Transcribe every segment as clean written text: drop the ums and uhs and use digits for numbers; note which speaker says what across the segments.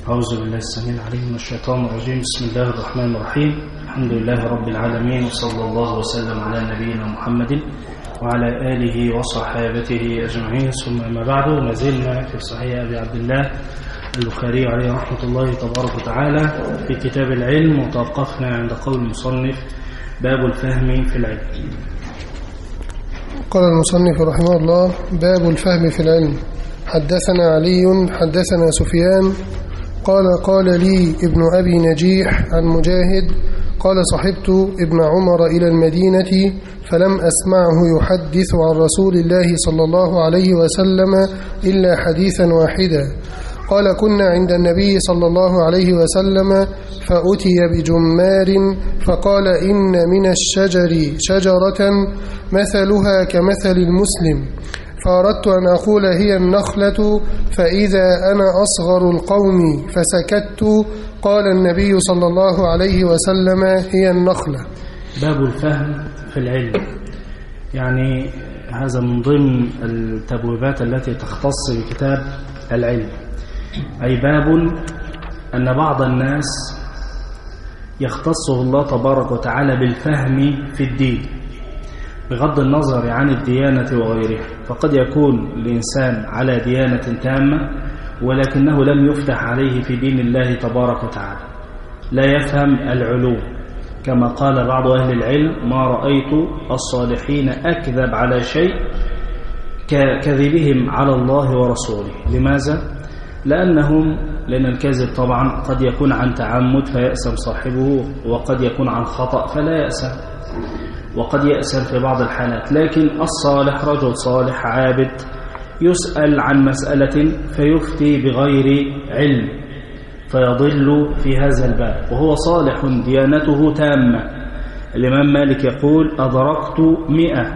Speaker 1: أعوذ بالله السميع العليم من الشيطان الرجيم. بسم الله الرحمن الرحيم. الحمد لله رب العالمين، وصلى الله وسلم على نبينا محمد وعلى آله وصحابته أجمعين، ثم أما بعد. ما زلنا في صحيح أبي عبد الله البخاري عليه رحمة الله تبارك وتعالى في كتاب العلم، وتوقفنا عند قول المصنف: باب الفهم في العلم.
Speaker 2: قال المصنف رحمه الله: باب الفهم في العلم. حدثنا علي حدثنا سفيان قال لي ابن أبي نجيح عن مجاهد قال: صحبت ابن عمر إلى المدينة فلم أسمعه يحدث عن رسول الله صلى الله عليه وسلم إلا حديثا واحدا. قال: كنا عند النبي صلى الله عليه وسلم فأتي بجمار فقال: إن من الشجر شجرة مثلها كمثل المسلم، فأردت أن أقول هي النخلة، فإذا أنا أصغر القوم فسكت. قال النبي صلى الله عليه وسلم: هي النخلة.
Speaker 1: باب الفهم في العلم، يعني هذا من ضمن التبويبات التي تختص بكتاب العلم، أي باب أن بعض الناس يختصه الله تبارك وتعالى بالفهم في الدين بغض النظر عن الديانة وغيرها. فقد يكون الإنسان على ديانة تامة ولكنه لم يفتح عليه في دين الله تبارك وتعالى، لا يفهم العلوم، كما قال بعض أهل العلم: ما رأيت الصالحين أكذب على شيء ككذبهم على الله ورسوله. لماذا؟ لأن الكذب طبعا قد يكون عن تعمد فيأسم صاحبه، وقد يكون عن خطأ فلا يأسم، وقد يأسم في بعض الحالات. لكن الصالح رجل صالح عابد يسأل عن مسألة فيفتي بغير علم فيضل في هذا الباب، وهو صالح ديانته تامة. الإمام مالك يقول: أدركت 100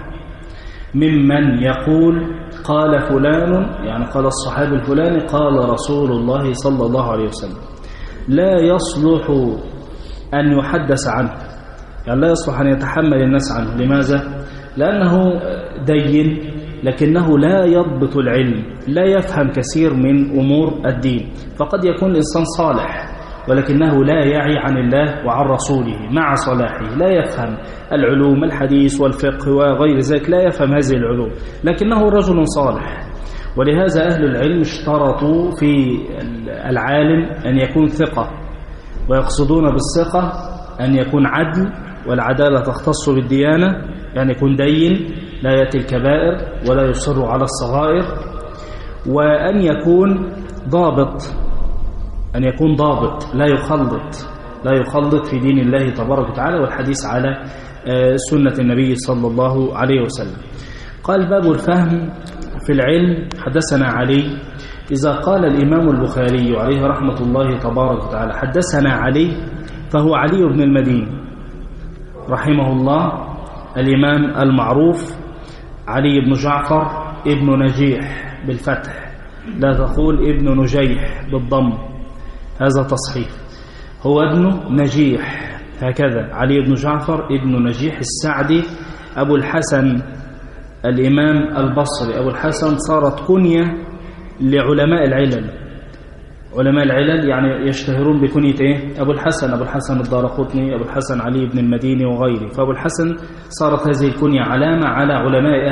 Speaker 1: ممن يقول قال فلان، يعني قال الصحابي الفلاني قال رسول الله صلى الله عليه وسلم، لا يصلح أن يحدث عنه، يعني لا يصلح أن يتحمل الناس عنه. لماذا؟ لأنه دين لكنه لا يضبط العلم، لا يفهم كثير من أمور الدين. فقد يكون الإنسان صالح ولكنه لا يعي عن الله وعن رسوله مع صلاحه، لا يفهم العلوم، الحديث والفقه وغير ذلك، لا يفهم هذه العلوم، لكنه رجل صالح. ولهذا أهل العلم اشترطوا في العالم أن يكون ثقة، ويقصدون بالثقة أن يكون عدل، والعدالة تختص بالديانة، يعني يكون دين لا يأتي الكبائر ولا يصر على الصغائر، وأن يكون ضابط، أن يكون ضابط لا يخلط في دين الله تبارك وتعالى والحديث على سنة النبي صلى الله عليه وسلم. قال: باب الفهم في العلم. حدثنا علي. إذا قال الإمام البخاري عليه رحمة الله تبارك وتعالى حدثنا علي، فهو علي بن المديني رحمه الله، الإمام المعروف علي بن جعفر ابن نجيح بالفتح، لا تقول ابن نجيح بالضم، هذا تصحيح، هو ابن نجيح هكذا، علي بن جعفر ابن نجيح السعدي أبو الحسن الإمام البصري. أبو الحسن صارت كنية لعلماء العلل، علماء العلل يعني يشتهرون بكنية إيه؟ أبو الحسن، أبو الحسن الدارقطني، أبو الحسن علي بن المديني وغيره. فأبو الحسن صارت هذه الكنية علامة على علماء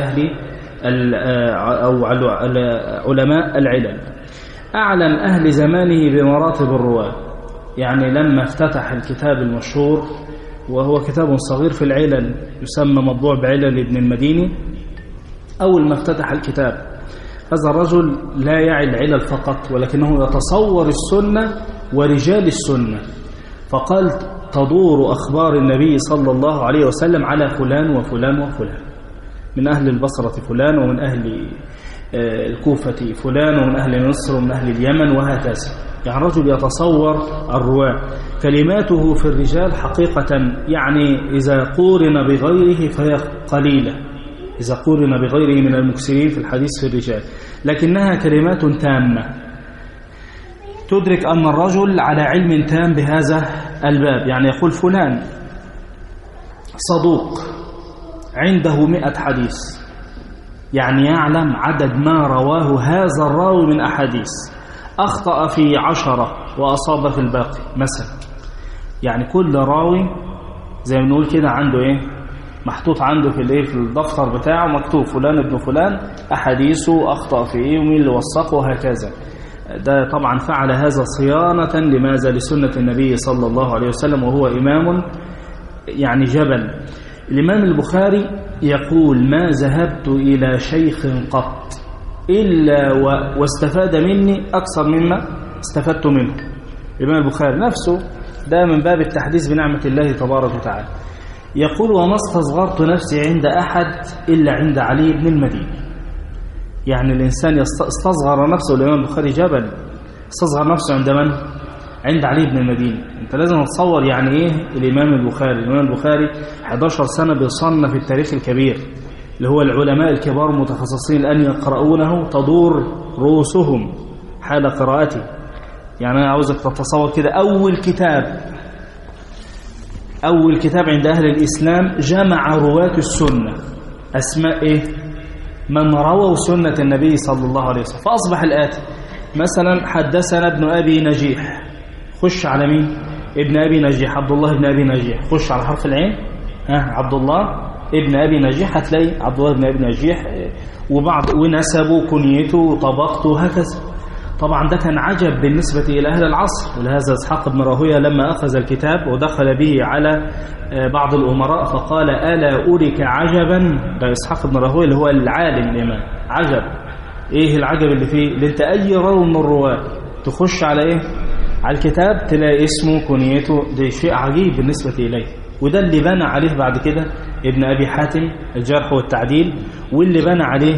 Speaker 1: أو علماء العلل. أعلم أهل زمانه بمراتب الرواة، يعني لما افتتح الكتاب المشهور وهو كتاب صغير في العلل يسمى مطبوع بعلل ابن المديني، أول ما افتتح الكتاب هذا الرجل لا يعي العلل فقط، ولكنه يتصور السنة ورجال السنة، فقال: تدور أخبار النبي صلى الله عليه وسلم على فلان وفلان وفلان، من أهل البصرة فلان، ومن أهل الكوفة فلان، ومن أهل مصر، ومن أهل اليمن، وهكذا. يعني رجل يتصور الرواة. كلماته في الرجال حقيقة يعني إذا قورن بغيره فهي قليلة، إذا قورن بغيره من المكسرين في الحديث في الرجال، لكنها كلمات تامة تدرك أن الرجل على علم تام بهذا الباب. يعني يقول فلان صدوق عنده 100 حديث، يعني يعلم عدد ما رواه هذا الراوي من أحاديث، أخطأ في 10 وأصاب في الباقي مثلا. يعني كل راوي زي ما بنقول كده عنده محطوط عنده في الدفتر بتاعه مكتوب فلان ابن فلان أحاديثه أخطأ في ومين اللي وثقه وهكذا. ده طبعا فعل هذا صيانة لماذا؟ لسنة النبي صلى الله عليه وسلم، وهو إمام يعني جبل. الإمام البخاري يقول: ما ذهبت إلى شيخ قط إلا واستفاد مني أكثر مما استفدت منه. الإمام البخاري نفسه ده من باب التحديث بنعمة الله تبارك وتعالى. يقول: وما استصغرت نفسي عند أحد إلا عند علي بن المديني. يعني الإنسان استصغر نفسه. الإمام البخاري جبل، استصغر نفسه عند من؟ عند علي بن المديني. أنت لازم تتصور يعني إيه الإمام البخاري. الإمام البخاري 11 سنة بيصنف التاريخ الكبير، اللي هو العلماء الكبار المتخصصين الآن يقرؤونه تدور رؤوسهم حال قراءته. يعني أنا عاوزك تتصور كده أول كتاب عند أهل الإسلام جمع رواة السنة، أسماء من رووا سنة النبي صلى الله عليه وسلم. فأصبح الآتي: مثلا حدثنا ابن أبي نجيح، خش على مين؟ ابن أبي نجيح، عبد الله ابن أبي نجيح، خش على حرف العين، عبد الله ابن أبي نجيح، هتلاقي عبد الله ابن أبي نجيح وبعض ونسبه كنيته وطبقته وهكذا. طبعا ده كان عجب بالنسبة إلى أهل العصر. ولهذا إسحاق بن راهويه لما أخذ الكتاب ودخل به على بعض الأمراء فقال: ألا أريك عجبا. ده إسحاق بن راهويه اللي هو العالم الإمام. عجب إيه العجب اللي فيه؟ اللي أنت أي راوي من الرواة تخش على على الكتاب تلاقي اسمه كنيته. ده شيء عجيب بالنسبة إليه. وده اللي بنى عليه بعد كده ابن أبي حاتم الجرح والتعديل، واللي بنى عليه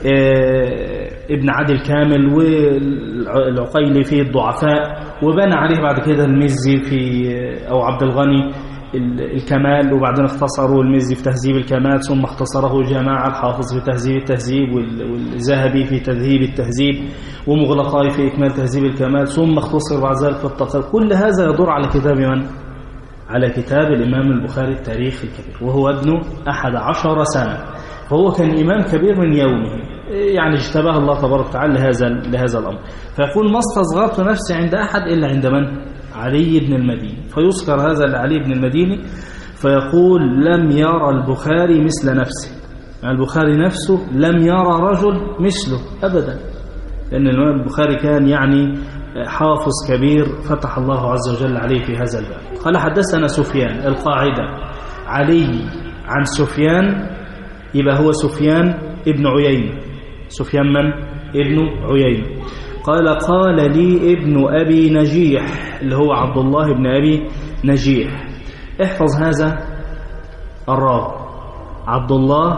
Speaker 1: ابن عدي الكامل والعقيلي في الضعفاء، وبنى عليه بعد كده المزي في أو عبد الغني الكمال، وبعدين اختصروا المزي في تهذيب الكمال، ثم اختصره جماعة الحافظ في تهذيب التهذيب، والذهبي في تهذيب التهذيب، ومغلقاي في إكمال تهذيب الكمال، ثم اختصر بعد ذلك في التقريب. كل هذا يدور على كتاب من؟ على كتاب الإمام البخاري التاريخ الكبير، وهو ابن 11 سنة. فهو كان إمام كبير من يومه، يعني اجتباه الله تبارك وتعالى لهذا الأمر. فيقول: ما استصغرت نفسي عند أحد إلا عند من؟ علي بن المديني. فيذكر هذا لعلي بن المديني فيقول: لم يرى البخاري مثل نفسه. يعني البخاري نفسه لم يرى رجل مثله أبدا، لأن الإمام البخاري كان يعني حافظ كبير فتح الله عز وجل عليه في هذا الباب. قال: حدثنا سفيان. القاعدة: علي عن سفيان يبقى هو سفيان ابن عيينة. سفيان من؟ ابن عيينة. قال لي ابن أبي نجيح، اللي هو عبد الله ابن أبي نجيح. احفظ هذا الراوي عبد الله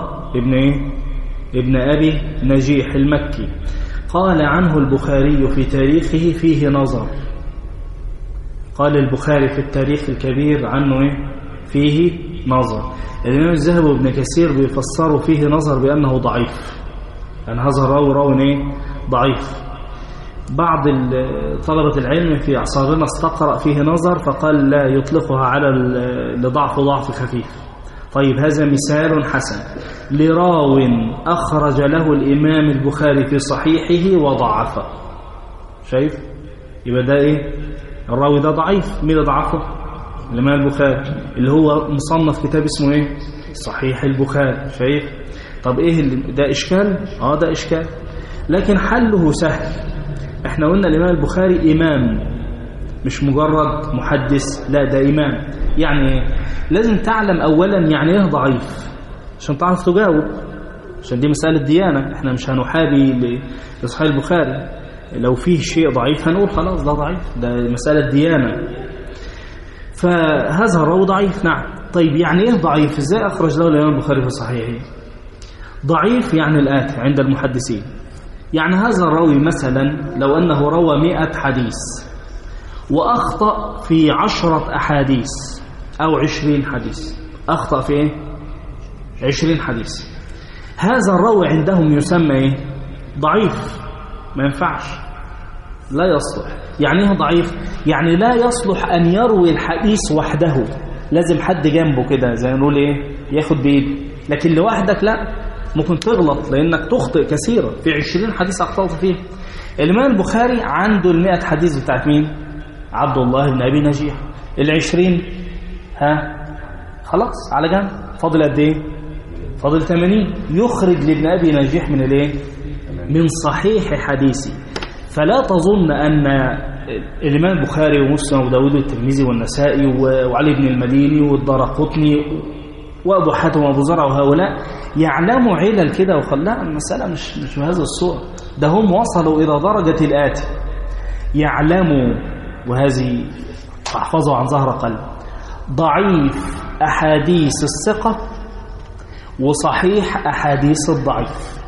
Speaker 1: ابن أبي نجيح المكي. قال عنه البخاري في تاريخه فيه نظر. قال البخاري في التاريخ الكبير عنه فيه نظر. الإمام الذهبي وابن كثير بيفسروا فيه نظر بأنه ضعيف، يعني هذا راوي ضعيف. بعض طلبة العلم في أعصارنا استقرأ فيه نظر فقال لا يطلقها على ضعف خفيف. طيب هذا مثال حسن لراو أخرج له الإمام البخاري في صحيحه وضعفه. شايف؟ يبقى ده الراوي ده ضعيف. مين ضعفه؟ الإمام البخاري اللي هو مصنف كتاب اسمه صحيح البخاري. شايف؟ طب ده إشكال؟ ده إشكال، لكن حله سهل. احنا قلنا الإمام البخاري إمام، مش مجرد محدث، لا ده إمام. يعني لازم تعلم أولا يعني ايه ضعيف عشان تعرف تجاوب، عشان دي مسألة ديانة. احنا مش هنحابي لصحيح البخاري، لو فيه شيء ضعيف هنقول خلاص ده ضعيف، ده مسألة ديانة. فهذا الراوي ضعيف. نعم. طيب يعني ايه ضعيف؟ ازاي أخرج له الإمام البخاري في صحيحه؟ ضعيف يعني الآتي عند المحدثين، يعني هذا الراوي مثلا لو أنه روى 100 حديث وأخطأ في 10 أحاديث أو 20 حديث، أخطأ في 20 حديث، هذا الراوي عندهم يسمى ضعيف. ما ينفعش، لا يصلح. يعني ايه ضعيف؟ يعني لا يصلح أن يروي الحديث وحده، لازم حد جنبه كده زي ما نقول ياخد بإيده. لكن لوحدك لا، ممكن تغلط لأنك تخطئ كثيرا. في 20 حديث أخطأت فيه. الإمام البخاري عنده 100 حديث بتاعت مين؟ عبد الله بن أبي نجيح. 20 خلاص على جنب، فاضل قد ايه؟ فاضل 80. يخرج لابن أبي نجيح من الايه؟ من صحيح حديثي. فلا تظن أن الإمام البخاري ومسلم وداود والترمذي والنسائي وعلي بن المديني والدارقطني وأبو حاتم وأبو زرع وهؤلاء يعلموا علل كده لا، المسألة مش بهذا الصورة. ده هم وصلوا إلى درجة الآتي: يعلموا، وهذه احفظوا عن ظهر قلب، ضعيف أحاديث الثقة وصحيح أحاديث الضعيف.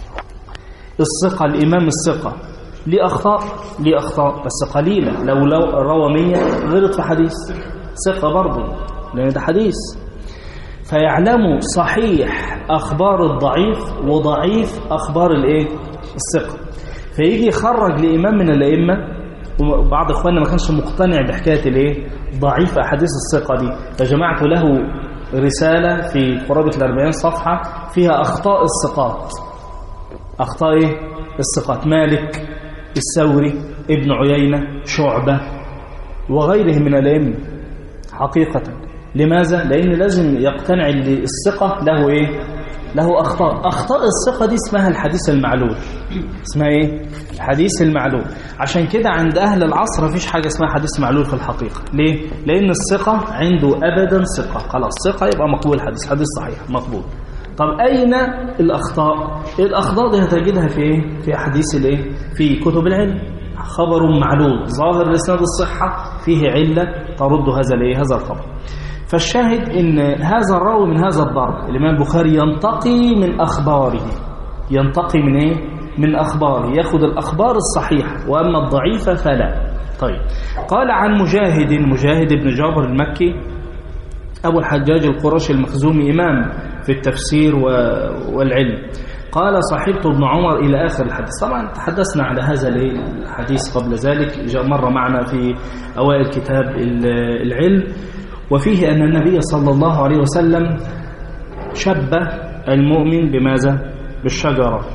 Speaker 1: الثقة، الإمام الثقة ليه أخطاء بس قليلة. لو روى 100 غلط في حديث، ثقة برضه لأن ده حديث. فيعلموا صحيح أخبار الضعيف وضعيف أخبار الثقة. فيجي يخرج لإمام من الأئمة، وبعض إخواننا ما كانش مقتنع بحكاية ضعيف أحاديث الثقة دي، فجمعت له رسالة في قرابة 40 صفحة فيها أخطاء الثقات. أخطاء الثقات: مالك، الثوري، ابن عيينة، شعبة وغيره من الأئمة. حقيقة لماذا؟ لأن لازم يقتنع ان الثقة له له أخطاء. أخطاء الثقة دي اسمها الحديث المعلول. اسمها الحديث المعلول. عشان كده عند أهل العصر مفيش حاجة اسمها حديث معلول في الحقيقة. ليه؟ لأن الثقة عنده أبدا ثقة، خلاص ثقة يبقى مقبول، حديث صحيح مقبول. طب أين الأخطاء؟ الأخطاء دي هتجدها في أحاديث في كتب العلم. خبر معلول ظاهر لإسناد الصحة فيه علة ترد هذا الخبر. فالشاهد ان هذا الراوي من هذا الضرب الإمام البخاري ينتقي من أخباره. ينتقي من أخباره، يأخذ الأخبار الصحيحة، وأما الضعيفة فلا. طيب، قال عن مجاهد بن جابر المكي أبو الحجاج القرشي المخزومي، إمام في التفسير والعلم. قال: صحبت ابن عمر إلى آخر الحديث. طبعا تحدثنا على هذا الحديث قبل ذلك، جاء مرة معنا في أوائل كتاب العلم، وفيه أن النبي صلى الله عليه وسلم شبه المؤمن بماذا؟ بالشجرة.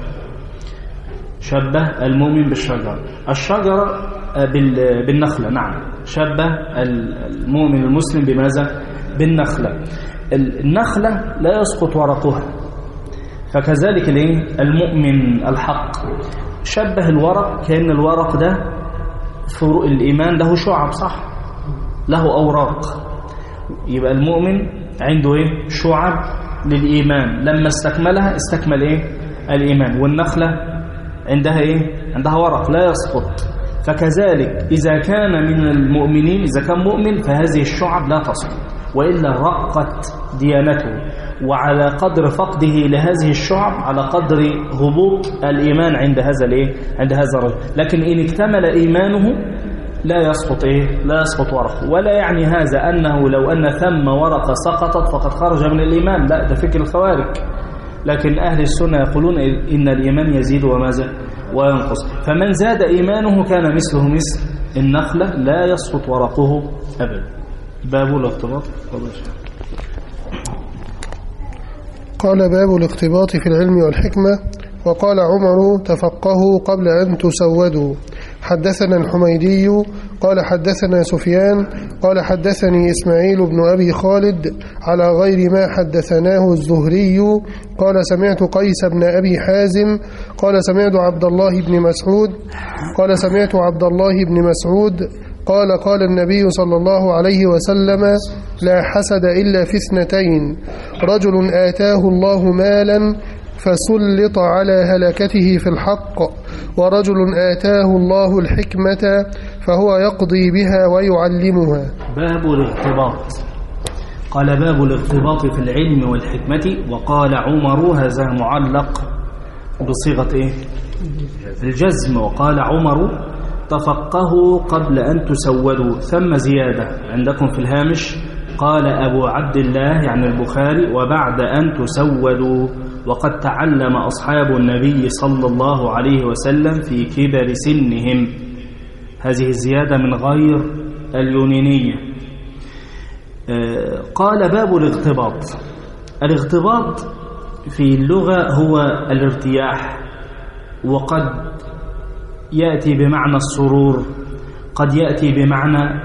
Speaker 1: شبه المؤمن بالشجرة. الشجرة بالنخلة. نعم، شبه المؤمن المسلم بماذا؟ بالنخلة. النخلة لا يسقط ورقها، فكذلك المؤمن الحق شبه الورق كأن الورق ده فروع الإيمان، له شعب، صح؟ له أوراق. يبقى المؤمن عنده شعب للإيمان، لما استكملها استكمل الإيمان. والنخلة عندها ورق لا يسقط. فكذلك إذا كان من المؤمنين، إذا كان مؤمن، فهذه الشعب لا تسقط، وإلا رقت ديانته. وعلى قدر فقده لهذه الشعب على قدر هبوط الإيمان عند هذا الرجل. لكن إن اكتمل إيمانه لا يسقط ورقه. ولا يعني هذا أنه لو أن ثم ورقة سقطت فقد خرج من الإيمان، لا، ده فكر الخوارج. لكن أهل السنة يقولون إن الإيمان يزيد وينقص. فمن زاد إيمانه كان مثله مثل النخلة لا يسقط ورقه أبدا. باب الاختباط.
Speaker 2: قال: باب الاختباط في العلم والحكمة. وقال عمر: تفقهوا قبل أن تسودوا. حدثنا الحميدي قال حدثنا سفيان قال حدثني إسماعيل بن أبي خالد على غير ما حدثناه الزهري قال: سمعت قيس بن أبي حازم قال: سمعت عبد الله بن مسعود قال النبي صلى الله عليه وسلم: لا حسد إلا في 2: رجل آتاه الله مالا فسلط على هلكته في الحق، ورجل آتاه الله الحكمة فهو يقضي بها ويعلمها.
Speaker 1: باب الاغتباط. قال: باب الاغتباط في العلم والحكمة. وقال عمر، هذا معلق بصيغة الجزم. وقال عمر: تفقهوا قبل أن تسودوا. ثم زيادة عندكم في الهامش، قال أبو عبد الله يعني البخاري: وبعد أن تسودوا. وقد تعلم أصحاب النبي صلى الله عليه وسلم في كبر سنهم. هذه الزيادة من غير اليونانية. قال: باب الاغتباط. الاغتباط في اللغة هو الارتياح، وقد يأتي بمعنى السرور، قد يأتي بمعنى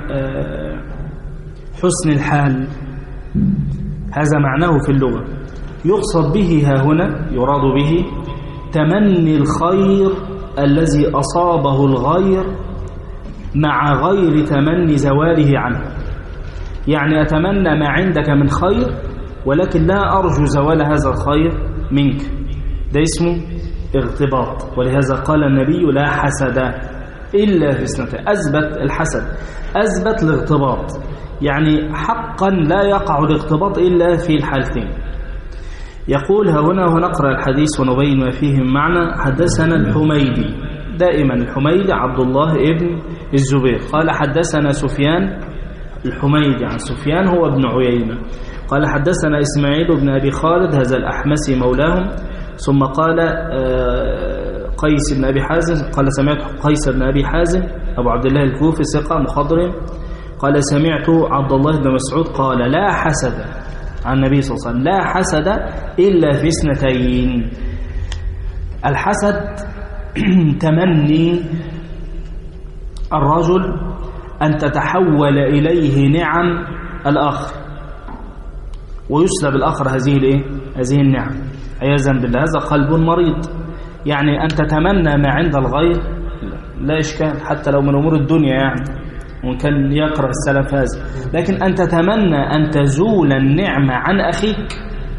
Speaker 1: حسن الحال، هذا معناه في اللغة. يقصد به ها هنا، يراد به تمني الخير الذي أصابه الغير مع غير تمني زواله عنه. يعني أتمنى ما عندك من خير ولكن لا أرجو زوال هذا الخير منك، ده اسمه اغتباط. ولهذا قال النبي لا حسد إلا في اثنتين. أثبت الحسد، أثبت الاغتباط، يعني حقا لا يقع الاغتباط إلا في الحالتين. يقول ها هنا ونقرأ الحديث ونبين ما فيه من معنى. حدثنا الحميدي، دائما الحميدي عبد الله ابن الزبير، قال حدثنا سفيان. الحميدي عن سفيان هو ابن عيينة. قال حدثنا إسماعيل بن أبي خالد، هذا الأحمسي مولاهم. ثم قال قيس بن أبي حازم، قال سمعت قيس بن أبي حازم أبو عبد الله الكوفي ثقة مخضرم، قال سمعت عبد الله بن مسعود قال لا حسد عن النبي صلى الله عليه وسلم، لا حسد إلا في اثنتين. الحسد تمني الرجل أن تتحول إليه نعم الآخر ويسلب الآخر هذه النعم عياذا بالله. هذا قلب مريض. يعني أن تتمنى ما عند الغير لا إشكال، حتى لو من أمور الدنيا، يعني وإن كان يقرأ السلف هذا، لكن أن تتمنى أن تزول النعمة عن أخيك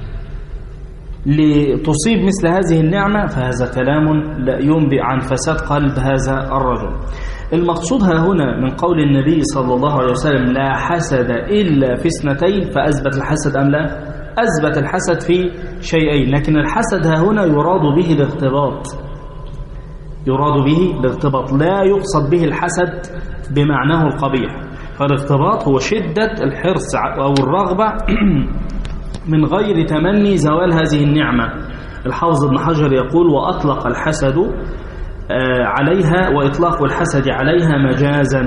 Speaker 1: لتصيب مثل هذه النعمة، فهذا كلام لا ينبئ عن فساد قلب هذا الرجل. المقصود ها هنا من قول النبي صلى الله عليه وسلم لا حسد إلا في اثنتين، فأثبت الحسد أم لا؟ أثبت الحسد في شيئين، لكن الحسد ها هنا يراد به الاغتباط، يراد به الاغتباط، لا يقصد به الحسد بمعناه القبيح. فالاغتباط هو شدة الحرص أو الرغبة من غير تمني زوال هذه النعمة. الحافظ ابن حجر يقول وأطلق الحسد عليها، وإطلاق الحسد عليها مجازا،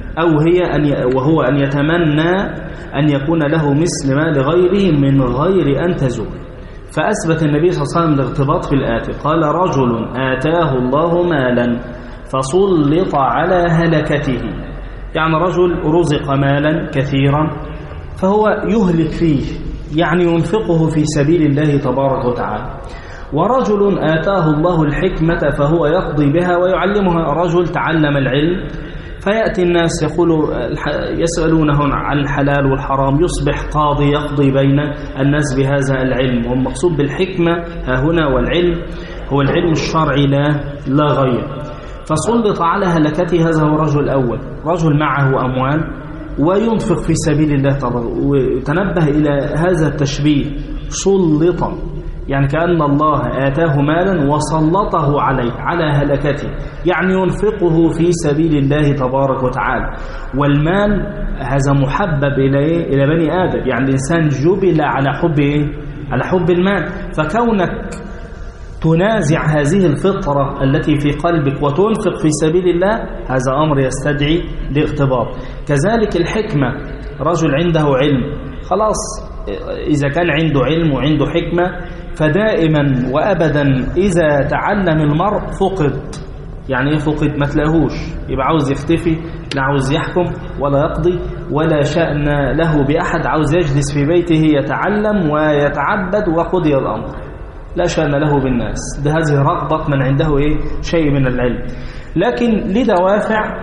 Speaker 1: وهو أن يتمنى أن يكون له مثل ما لغيره من غير أن تزول. فأثبت النبي صلى الله عليه وسلم الارتباط في الآتي، قال رجل آتاه الله مالا فسلط على هلكته، يعني رجل رزق مالا كثيرا فهو يهلك فيه، يعني ينفقه في سبيل الله تبارك وتعالى. ورجل آتاه الله الحكمة فهو يقضي بها ويعلمها، رجل تعلم العلم فيأتي الناس يسألونه عن الحلال والحرام، يصبح قاضي يقضي بين الناس بهذا العلم. والمقصود بالحكمة ها هنا والعلم هو العلم الشرعي لا غير. فسلط على هلكته، هذا هو الرجل الأول، رجل معه أموال وينفق في سبيل الله تبارك. وتنبه إلى هذا التشبيه، سلط يعني كأن الله آتاه مالا وسلطه عليه على هلكته، يعني ينفقه في سبيل الله تبارك وتعالى. والمال هذا محبب إلى بني آدم، يعني الإنسان جبل على حب المال. فكونك تنازع هذه الفطرة التي في قلبك وتنفق في سبيل الله، هذا أمر يستدعي الاغتباط. كذلك الحكمة، رجل عنده علم، خلاص إذا كان عنده علم وعنده حكمة فدائما وأبدا إذا تعلم المرء فقد. يعني فقد ما تلاقوش، يبقى عاوز يختفي، لا عاوز يحكم ولا يقضي ولا شأن له بأحد، عاوز يجلس في بيته يتعلم ويتعبد وقضي الأمر، لا شأن له بالناس. ده هذه رغبة من عنده شيء من العلم، لكن لدوافع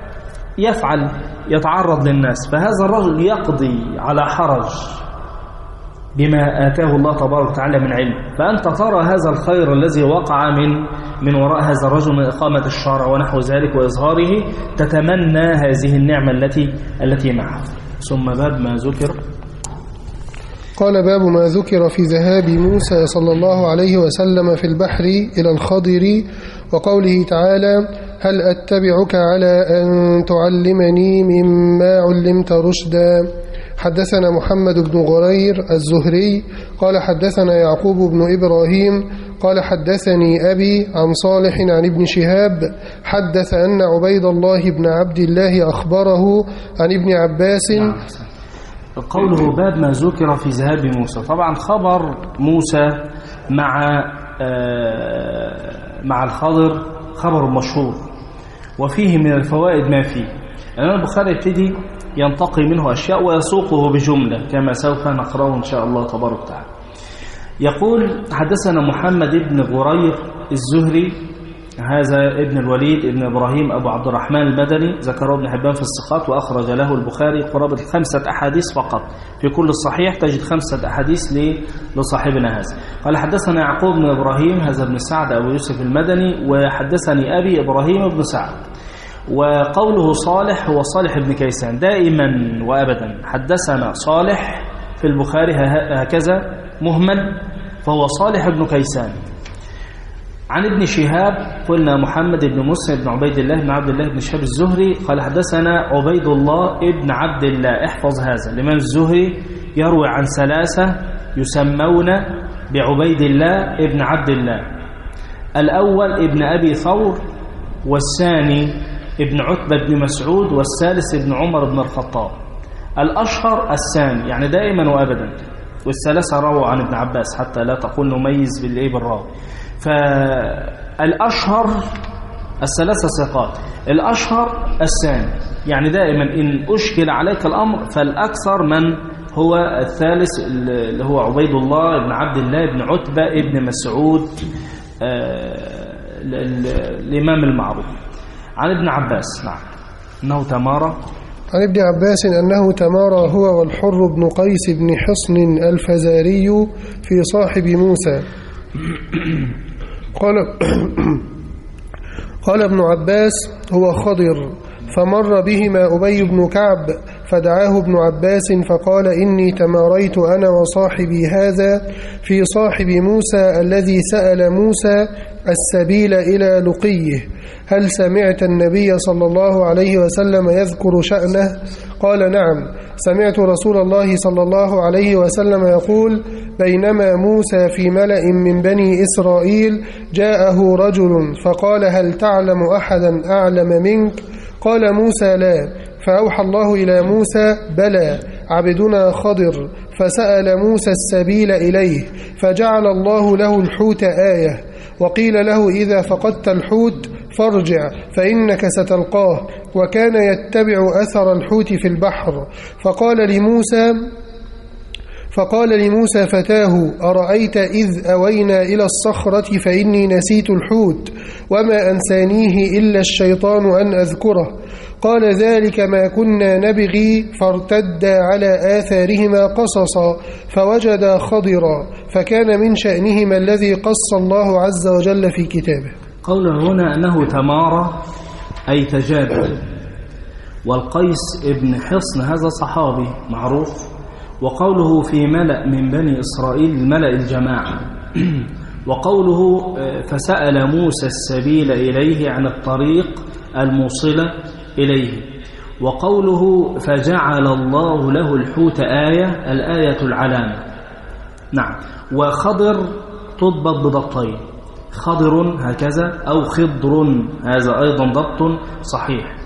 Speaker 1: يتعرض للناس. فهذا الرجل يقضي على حرج بما آتاه الله تبارك وتعالى من علم. فأنت ترى هذا الخير الذي وقع من وراء هذا الرجل من إقامة الشرع ونحو ذلك وإظهاره، تتمنى هذه النعمة التي معه. ثم باب ما ذكر.
Speaker 2: قال باب ما ذكر في ذهاب موسى صلى الله عليه وسلم في البحر إلى الخضر، وقوله تعالى هل أتبعك على أن تعلمني مما علمت رشدا. حدثنا محمد بن غرير الزهري قال حدثنا يعقوب بن إبراهيم قال حدثني أبي عن صالح عن ابن شهاب حدث أن عبيد الله بن عبد الله أخبره عن ابن عباس.
Speaker 1: قوله باب ما ذكر في ذهاب موسى، طبعا خبر موسى مع الخضر خبر مشهور، وفيه من الفوائد ما فيه. الإمام البخاري يبتدي ينتقي منه أشياء ويسوقه بجملة كما سوف نقرأه إن شاء الله تبارك وتعالى. يقول حدثنا محمد بن غرير الزهري، هذا ابن الوليد ابن إبراهيم أبو عبد الرحمن المدني، ذكره ابن حبان في الثقات، وأخرج له البخاري قرابة 5 أحاديث فقط، في كل الصحيح تجد 5 أحاديث لصاحبنا هذا. قال حدثنا يعقوب بن إبراهيم، هذا ابن سعد أبو يوسف المدني، وحدثني أبي إبراهيم بن سعد. وقوله صالح هو صالح بن كيسان دائما وأبدا، حدثنا صالح في البخاري هكذا مهمل، فهو صالح بن كيسان. عن ابن شهاب قلنا محمد بن مسلم بن عبيد الله بن عبد الله بن شهاب الزهري، قال حدثنا عبيد الله ابن عبد الله. احفظ هذا، الإمام الزهري يروي عن 3 يسمون بعبيد الله ابن عبد الله. الأول ابن أبي ثور، والثاني ابن عتبة بن مسعود، والثالث ابن عمر بن الخطاب. الأشهر الثاني، يعني دائما وأبدا، والثلاثة رووا عن ابن عباس حتى لا تقول نميز بالراوي. فالأشهر 3 ثقات، الأشهر الثاني، يعني دائما إن أشكل عليك الأمر فالأكثر من هو الثالث اللي هو عبيد الله بن عبد الله بن عتبة بن مسعود الإمام المعروف. عن ابن عباس نعم أنه تمارى،
Speaker 2: عن ابن عباس أنه تمارى هو والحر بن قيس بن حصن الفزاري في صاحب موسى. قال ابن عباس هو خضر، فمر بهما أبي بن كعب فدعاه ابن عباس فقال إني تماريت أنا وصاحبي هذا في صاحب موسى الذي سأل موسى السبيل إلى لقيه، هل سمعت النبي صلى الله عليه وسلم يذكر شأنه؟ قال نعم، سمعت رسول الله صلى الله عليه وسلم يقول بينما موسى في ملأ من بني إسرائيل جاءه رجل فقال هل تعلم أحدا أعلم منك؟ قال موسى لا، فأوحى الله إلى موسى بلى عبدنا خضر، فسأل موسى السبيل إليه فجعل الله له الحوت آية، وقيل له إذا فقدت الحوت فارجع فإنك ستلقاه، وكان يتبع أثر الحوت في البحر. فقال لموسى فتاه أرأيت إذ أوينا إلى الصخرة فإني نسيت الحوت وما أنسانيه إلا الشيطان أن أذكره. قال ذلك ما كنا نبغي، فارتدا على آثارهما قصصا فوجدا خضرا، فكان من شأنهما الذي قص الله عز وجل في كتابه.
Speaker 1: قوله هنا أنه تمارى أي تجادل، والقيس ابن حصن هذا صحابي معروف. وقوله في ملأ من بني إسرائيل الملأ الجماعة. وقوله فسأل موسى السبيل إليه عن الطريق الموصلة إليه. وقوله فجعل الله له الحوت آية، الآية العلامة. نعم. وخضر تضبط بضبطين، خضر هكذا أو خضر، هذا أيضا ضبط صحيح.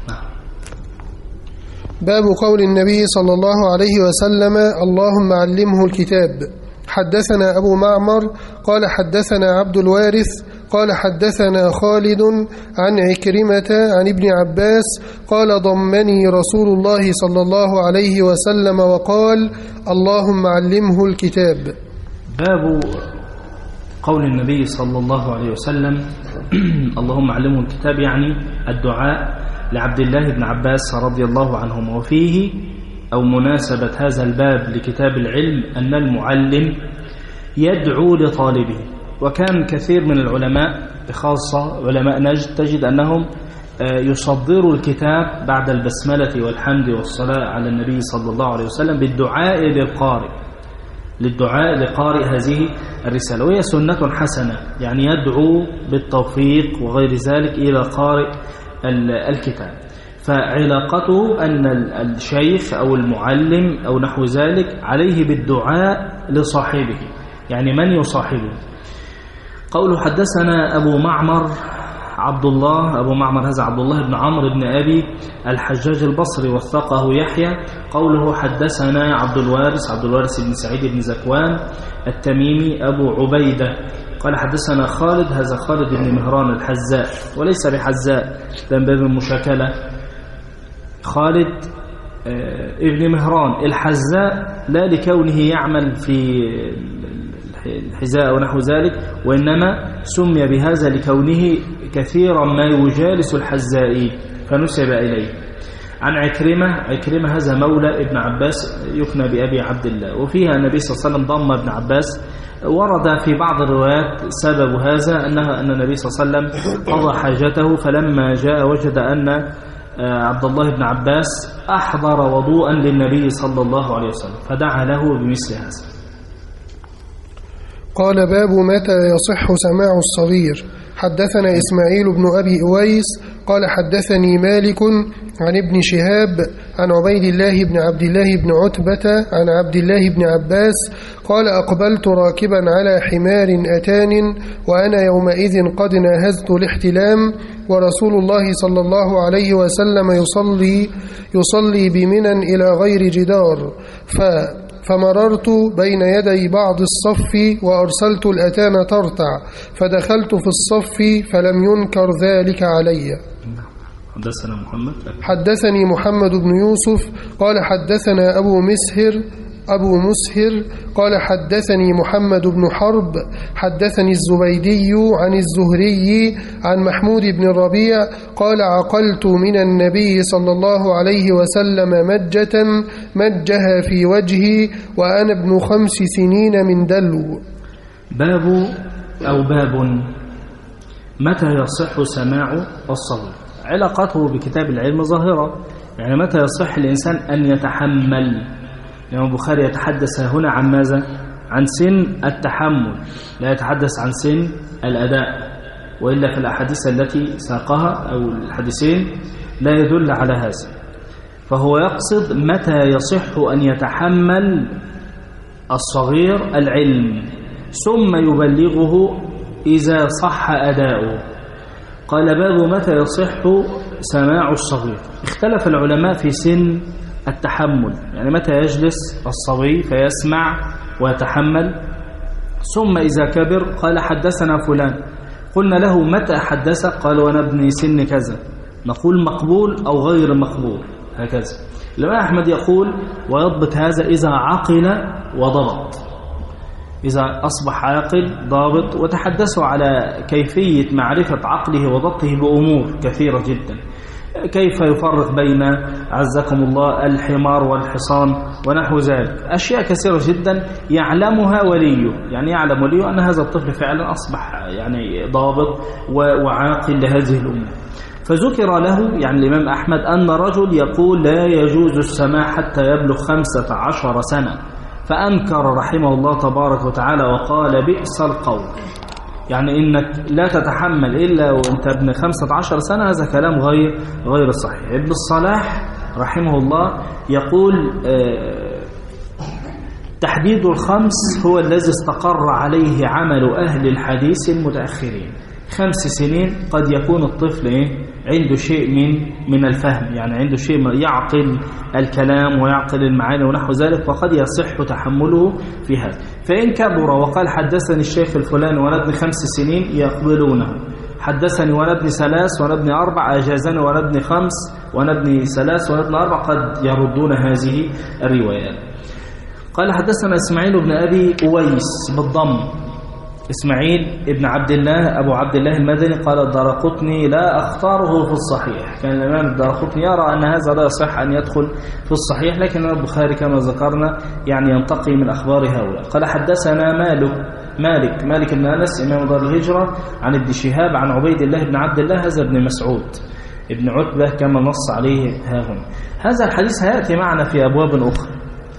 Speaker 2: باب قول النبي صلى الله عليه وسلم اللهم علمه الكتاب. حدثنا أبو معمر قال حدثنا عبد الوارث قال حدثنا خالد عن عكرمة عن ابن عباس قال ضمني رسول الله صلى الله عليه وسلم وقال اللهم علمه الكتاب.
Speaker 1: باب قول النبي صلى الله عليه وسلم اللهم علمه الكتاب، يعني الدعاء لعبد الله بن عباس رضي الله عنهما. وفيه أو مناسبة هذا الباب لكتاب العلم أن المعلم يدعو لطالبه. وكان كثير من العلماء بخاصة علماء نجد تجد أنهم يصدروا الكتاب بعد البسملة والحمد والصلاة على النبي صلى الله عليه وسلم بالدعاء للدعاء لقارئ هذه الرسالة، وهي سنة حسنة، يعني يدعو بالتوفيق وغير ذلك إلى قارئ الكتاب. فعلاقته أن الشيخ أو المعلم أو نحو ذلك عليه بالدعاء لصاحبه، يعني من يصاحبه. قوله حدثنا أبو معمر عبد الله، أبو معمر هذا عبد الله بن عمرو بن أبي الحجاج البصري، وثقه يحيى. قوله حدثنا عبد الوارث بن سعيد بن زكوان التميمي أبو عبيدة قال حدثنا خالد، هذا خالد بن مهران الحذاء وليس بحذاء، ده من باب المشاكلة. خالد ابن مهران الحذاء لا لكونه يعمل في الحذاء ونحو ذلك، وإنما سمي بهذا لكونه كثيرا ما يجالس الحذائين فنسب إليه. عن عكرمة هذا مولى ابن عباس يكنى بأبي عبد الله، وفيها النبي صلى الله عليه وسلم ضم ابن عباس. ورد في بعض الروايات سبب هذا أن النبي صلى الله عليه وسلم قضى حاجته، فلما جاء وجد أن عبد الله بن عباس أحضر وضوءا للنبي صلى الله عليه وسلم فدعا له بمثل هذا.
Speaker 2: قال باب متى يصح سماع الصغير. حدثنا إسماعيل بن أبي أويس قال حدثني مالك عن ابن شهاب عن عبيد الله بن عبد الله بن عتبة عن عبد الله بن عباس قال أقبلت راكبا على حمار أتان وأنا يومئذ قد ناهزت الاحتلام، ورسول الله صلى الله عليه وسلم يصلي بمنى إلى غير جدار، فمررت بين يدي بعض الصف وأرسلت الأتان ترتع، فدخلت في الصف فلم ينكر ذلك علي. حدثني محمد بن يوسف قال حدثنا أبو مسهر قال حدثني محمد بن حرب حدثني الزبيدي عن الزهري عن محمود بن الربيع قال عقلت من النبي صلى الله عليه وسلم مجة مجها في وجهي وأنا ابن 5 سنين من دلو.
Speaker 1: باب متى يصح سماع الصغير. علاقته بكتاب العلم ظاهرة، يعني متى يصح الإنسان أن يتحمل. يعني البخاري يتحدث هنا عن ماذا؟ عن سن التحمل، لا يتحدث عن سن الأداء، وإلا في الأحاديث التي ساقها أو الحديثين لا يدل على هذا. فهو يقصد متى يصح أن يتحمل الصغير العلم ثم يبلغه إذا صح أداؤه. قال باب متى يصح سماع الصغير. اختلف العلماء في سن التحمل، يعني متى يجلس الصبي فيسمع ويتحمل، ثم إذا كبر قال حدثنا فلان، قلنا له متى حدثك؟ قال وانا ابن سن كذا، نقول مقبول أو غير مقبول هكذا. الإمام أحمد يقول ويضبط هذا إذا عقل وضبط، إذا أصبح عاقل ضابط. وتحدثوا على كيفية معرفة عقله وضبطه بأمور كثيرة جدا، كيف يفرق بين عزكم الله الحمار والحصان ونحو ذلك، أشياء كثيرة جدا يعلمها وليه، يعني يعلم وليه أن هذا الطفل فعلا أصبح يعني ضابط وعاقل لهذه الأمور. فذكر له يعني الإمام أحمد أن رجل يقول لا يجوز السماع حتى يبلغ 15 سنة، فأنكر رحمه الله تبارك وتعالى وقال بئس القول، يعني إنك لا تتحمل إلا وإنت ابن 15 سنة، هذا كلام غير صحيح. ابن الصلاح رحمه الله يقول تحديد ال5 هو الذي استقر عليه عمل أهل الحديث المتأخرين. 5 سنين قد يكون الطفل عنده شيء من الفهم، يعني عنده شيء يعقل الكلام ويعقل المعاني ونحو ذلك، وقد يصح تحمله في هذا. فإن كبر وقال حدثني الشيخ الفلاني وانا ابن 5 سنين يقبلونه، حدثني وانا ابن 3 وانا ابن 4، أجازني وانا ابن 5 وانا ابن 3 وانا ابن 4، قد يردون هذه الروايات. قال حدثنا إسماعيل بن أبي أويس بالضم، إسماعيل ابن عبد الله أبو عبد الله المدني. قال الدارقطني لا أختاره في الصحيح، كان الإمام الدارقطني يرى أن هذا لا يصح أن يدخل في الصحيح، لكن البخاري كما ذكرنا يعني ينتقي من أخبار هؤلاء. قال حدثنا مالك بن أنس إمام دار الهجرة عن ابن شهاب عن عبيد الله بن عبد الله، هذا ابن مسعود ابن عتبة كما نص عليه هاهنا. هذا الحديث هيأتي معنا في أبواب أخرى،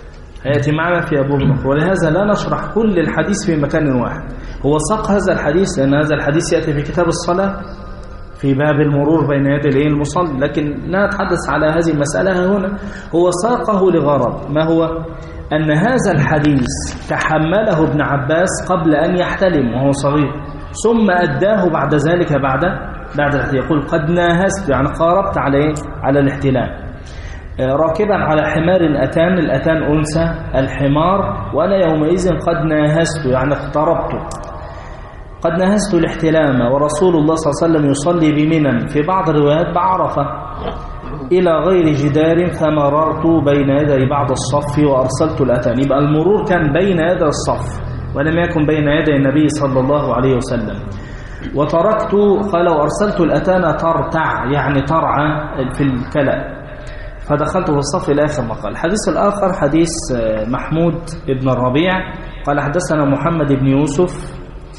Speaker 1: ولهذا لا نشرح كل الحديث في مكان واحد. هو ساق هذا الحديث لأن هذا الحديث يأتي في كتاب الصلاة في باب المرور بين يدي المصلي، لكن لا نتحدث على هذه المسألة هنا. هو ساقه لغرض، ما هو؟ أن هذا الحديث تحمله ابن عباس قبل أن يحتلم وهو صغير، ثم أداه بعد ذلك بعد يقول قد ناهزت، يعني قاربت على الاحتلام، راكبا على حمار الأتان، الأتان أنثى الحمار، وأنا يومئذ قد ناهزت يعني اقتربت. قد نهزت الاحتلام ورسول الله صلى الله عليه وسلم يصلي بمنى في بعض الروايات بعرفة إلى غير جدار فمررت بين يدي بعض الصف وأرسلت الأتان. يبقى المرور كان بين يدي الصف ولم يكن بين يدي النبي صلى الله عليه وسلم. وتركت قال وأرسلت الأتان ترتع يعني ترعى في الكلأ فدخلت في الصف إلى آخر ما قال. الحديث الآخر حديث محمود بن الربيع قال حدثنا محمد بن يوسف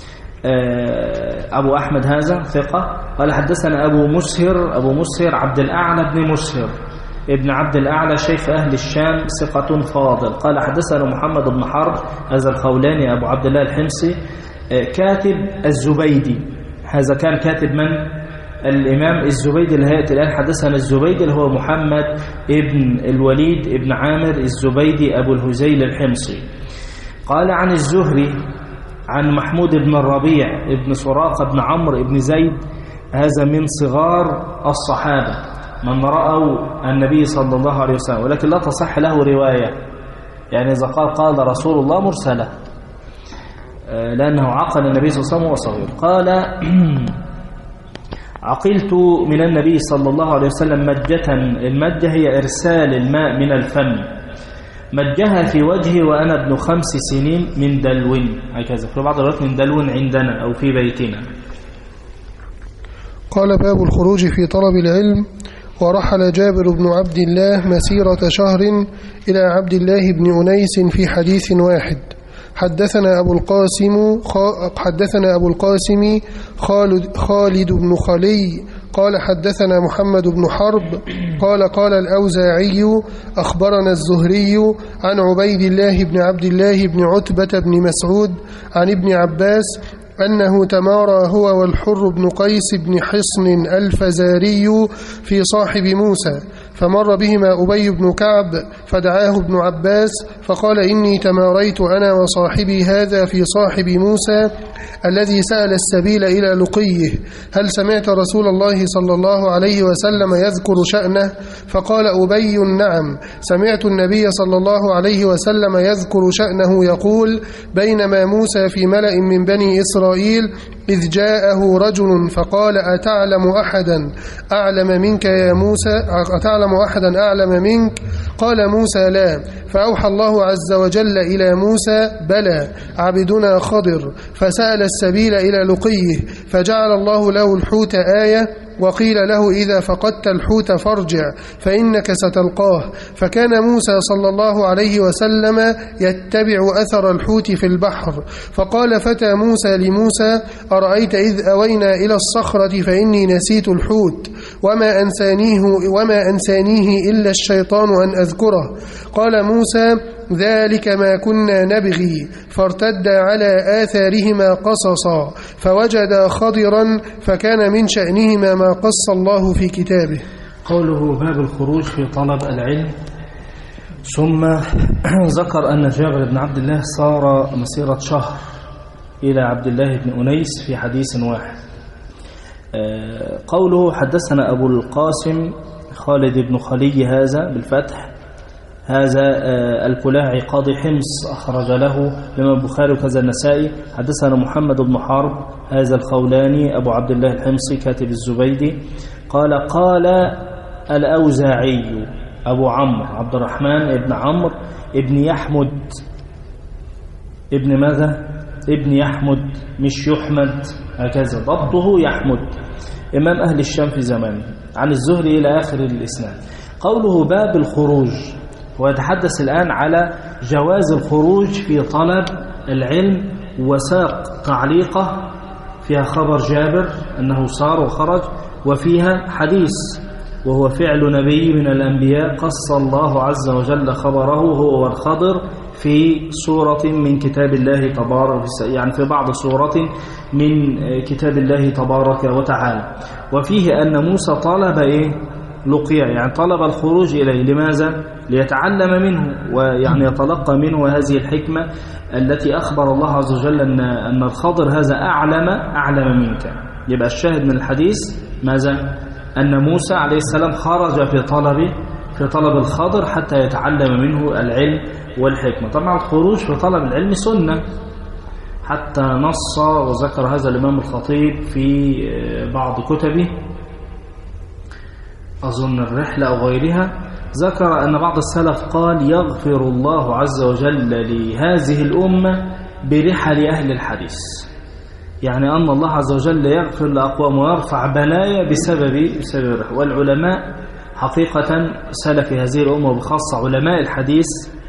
Speaker 1: أبو أحمد هذا ثقة قال حدثنا أبو مسهر عبد الأعلى بن مسهر ابن عبد الأعلى شيخ أهل الشام ثقة فاضل قال حدثنا محمد بن حرب هذا الخولاني أبو عبد الله الحمصي كاتب الزبيدي. هذا كان كاتب من؟ الإمام الزبيدي اللي هيأتي الآن. حدثنا الزبيدي اللي هو محمد ابن الوليد ابن عامر الزبيدي أبو الهزيل الحمصي. قال عن الزهري عن محمود بن الربيع ابن سراقة بن عمرو بن زيد هذا من صغار الصحابة من رأوا النبي صلى الله عليه وسلم ولكن لا تصح له رواية يعني إذا قال رسول الله مرسلة لأنه عقل النبي صلى الله عليه وسلم وهو صغير. قال عقلت من النبي صلى الله عليه وسلم مجة. المجة هي إرسال الماء من الفم مجها في وجهي وأنا ابن 5 سنين من دلو هكذا في بعض الوقت من دلو عندنا أو في بيتنا.
Speaker 2: قال باب الخروج في طلب العلم. ورحل جابر بن عبد الله مسيرة شهر إلى عبد الله بن أنيس في حديث واحد. حدثنا أبو القاسم خالد بن خلي قال حدثنا محمد بن حرب قال الأوزاعي أخبرنا الزهري عن عبيد الله بن عبد الله بن عتبة بن مسعود عن ابن عباس أنه تمارى هو والحر بن قيس بن حصن الفزاري في صاحب موسى فمر بهما أبي بن كعب فدعاه ابن عباس فقال إني تماريت أنا وصاحبي هذا في صاحب موسى الذي سأل السبيل إلى لقيه هل سمعت رسول الله صلى الله عليه وسلم يذكر شأنه؟ فقال أبي نعم سمعت النبي صلى الله عليه وسلم يذكر شأنه يقول بينما موسى في ملأ من بني إسرائيل إذ جاءه رجل فقال أتعلم أحدا أعلم منك يا موسى أتعلم أحدا أعلم منك؟ قال موسى لا فأوحى الله عز وجل إلى موسى بلى عبدنا خضر فسأل السبيل إلى لقيه فجعل الله له الحوت آية وقيل له إذا فقدت الحوت فارجع فإنك ستلقاه فكان موسى صلى الله عليه وسلم يتبع أثر الحوت في البحر فقال فتى موسى لموسى أرأيت إذ أوينا إلى الصخرة فإني نسيت الحوت وما أنسانيه إلا الشيطان أن أذكره قال موسى ذلك ما كنا نبغي فارتدا على آثارهما قصصا فوجدا خضرا فكان من شأنهما ما قص الله في كتابه.
Speaker 1: قوله باب الخروج في طلب العلم. ثم ذكر أن جابر بن عبد الله صار مسيرة شهر إلى عبد الله بن أنيس في حديث واحد. قوله حدثنا أبو القاسم خالد بن خلي هذا بالفتح هذا الكلاعي قاضي حمص أخرج له الإمام البخاري وكذا النسائي. حدثنا محمد بن حرب هذا الخولاني أبو عبد الله الحمصي كاتب الزبيدي قال الأوزاعي أبو عمرو عبد الرحمن ابن عمرو ابن يحمد ابن ماذا؟ ابن يحمد مش يحمد هكذا ضبطه يحمد إمام أهل الشام في زمانه عن الزهري إلى آخر الإسناد. قوله باب الخروج ويتحدث الآن على جواز الخروج في طلب العلم وساق تعليقه فيها خبر جابر أنه صار وخرج وفيها حديث وهو فعل نبي من الأنبياء قص الله عز وجل خبره هو والخضر في سورة من كتاب الله تبارك يعني في بعض سورة من كتاب الله تبارك وتعالى وفيه أن موسى طلب لقيا يعني طلب الخروج إليه لماذا؟ ليتعلم منه ويعني يتلقى منه هذه الحكمة التي أخبر الله عز وجل أن الخضر هذا أعلم منك. يبقى الشاهد من الحديث ماذا؟ أن موسى عليه السلام خرج في طلب الخضر حتى يتعلم منه العلم والحكمة. طبعا الخروج في طلب العلم سنة حتى نص وذكر هذا الإمام الخطيب في بعض كتبه أظن الرحلة أو غيرها، ذكر أن بعض السلف قال يغفر الله عز وجل لهذه الأمة برحل أهل الحديث، يعني أن الله عز وجل يغفر لأقوام ويرفع بلايا بسبب الرحل. والعلماء حقيقة سلف هذه الأمة وبخاصة علماء الحديث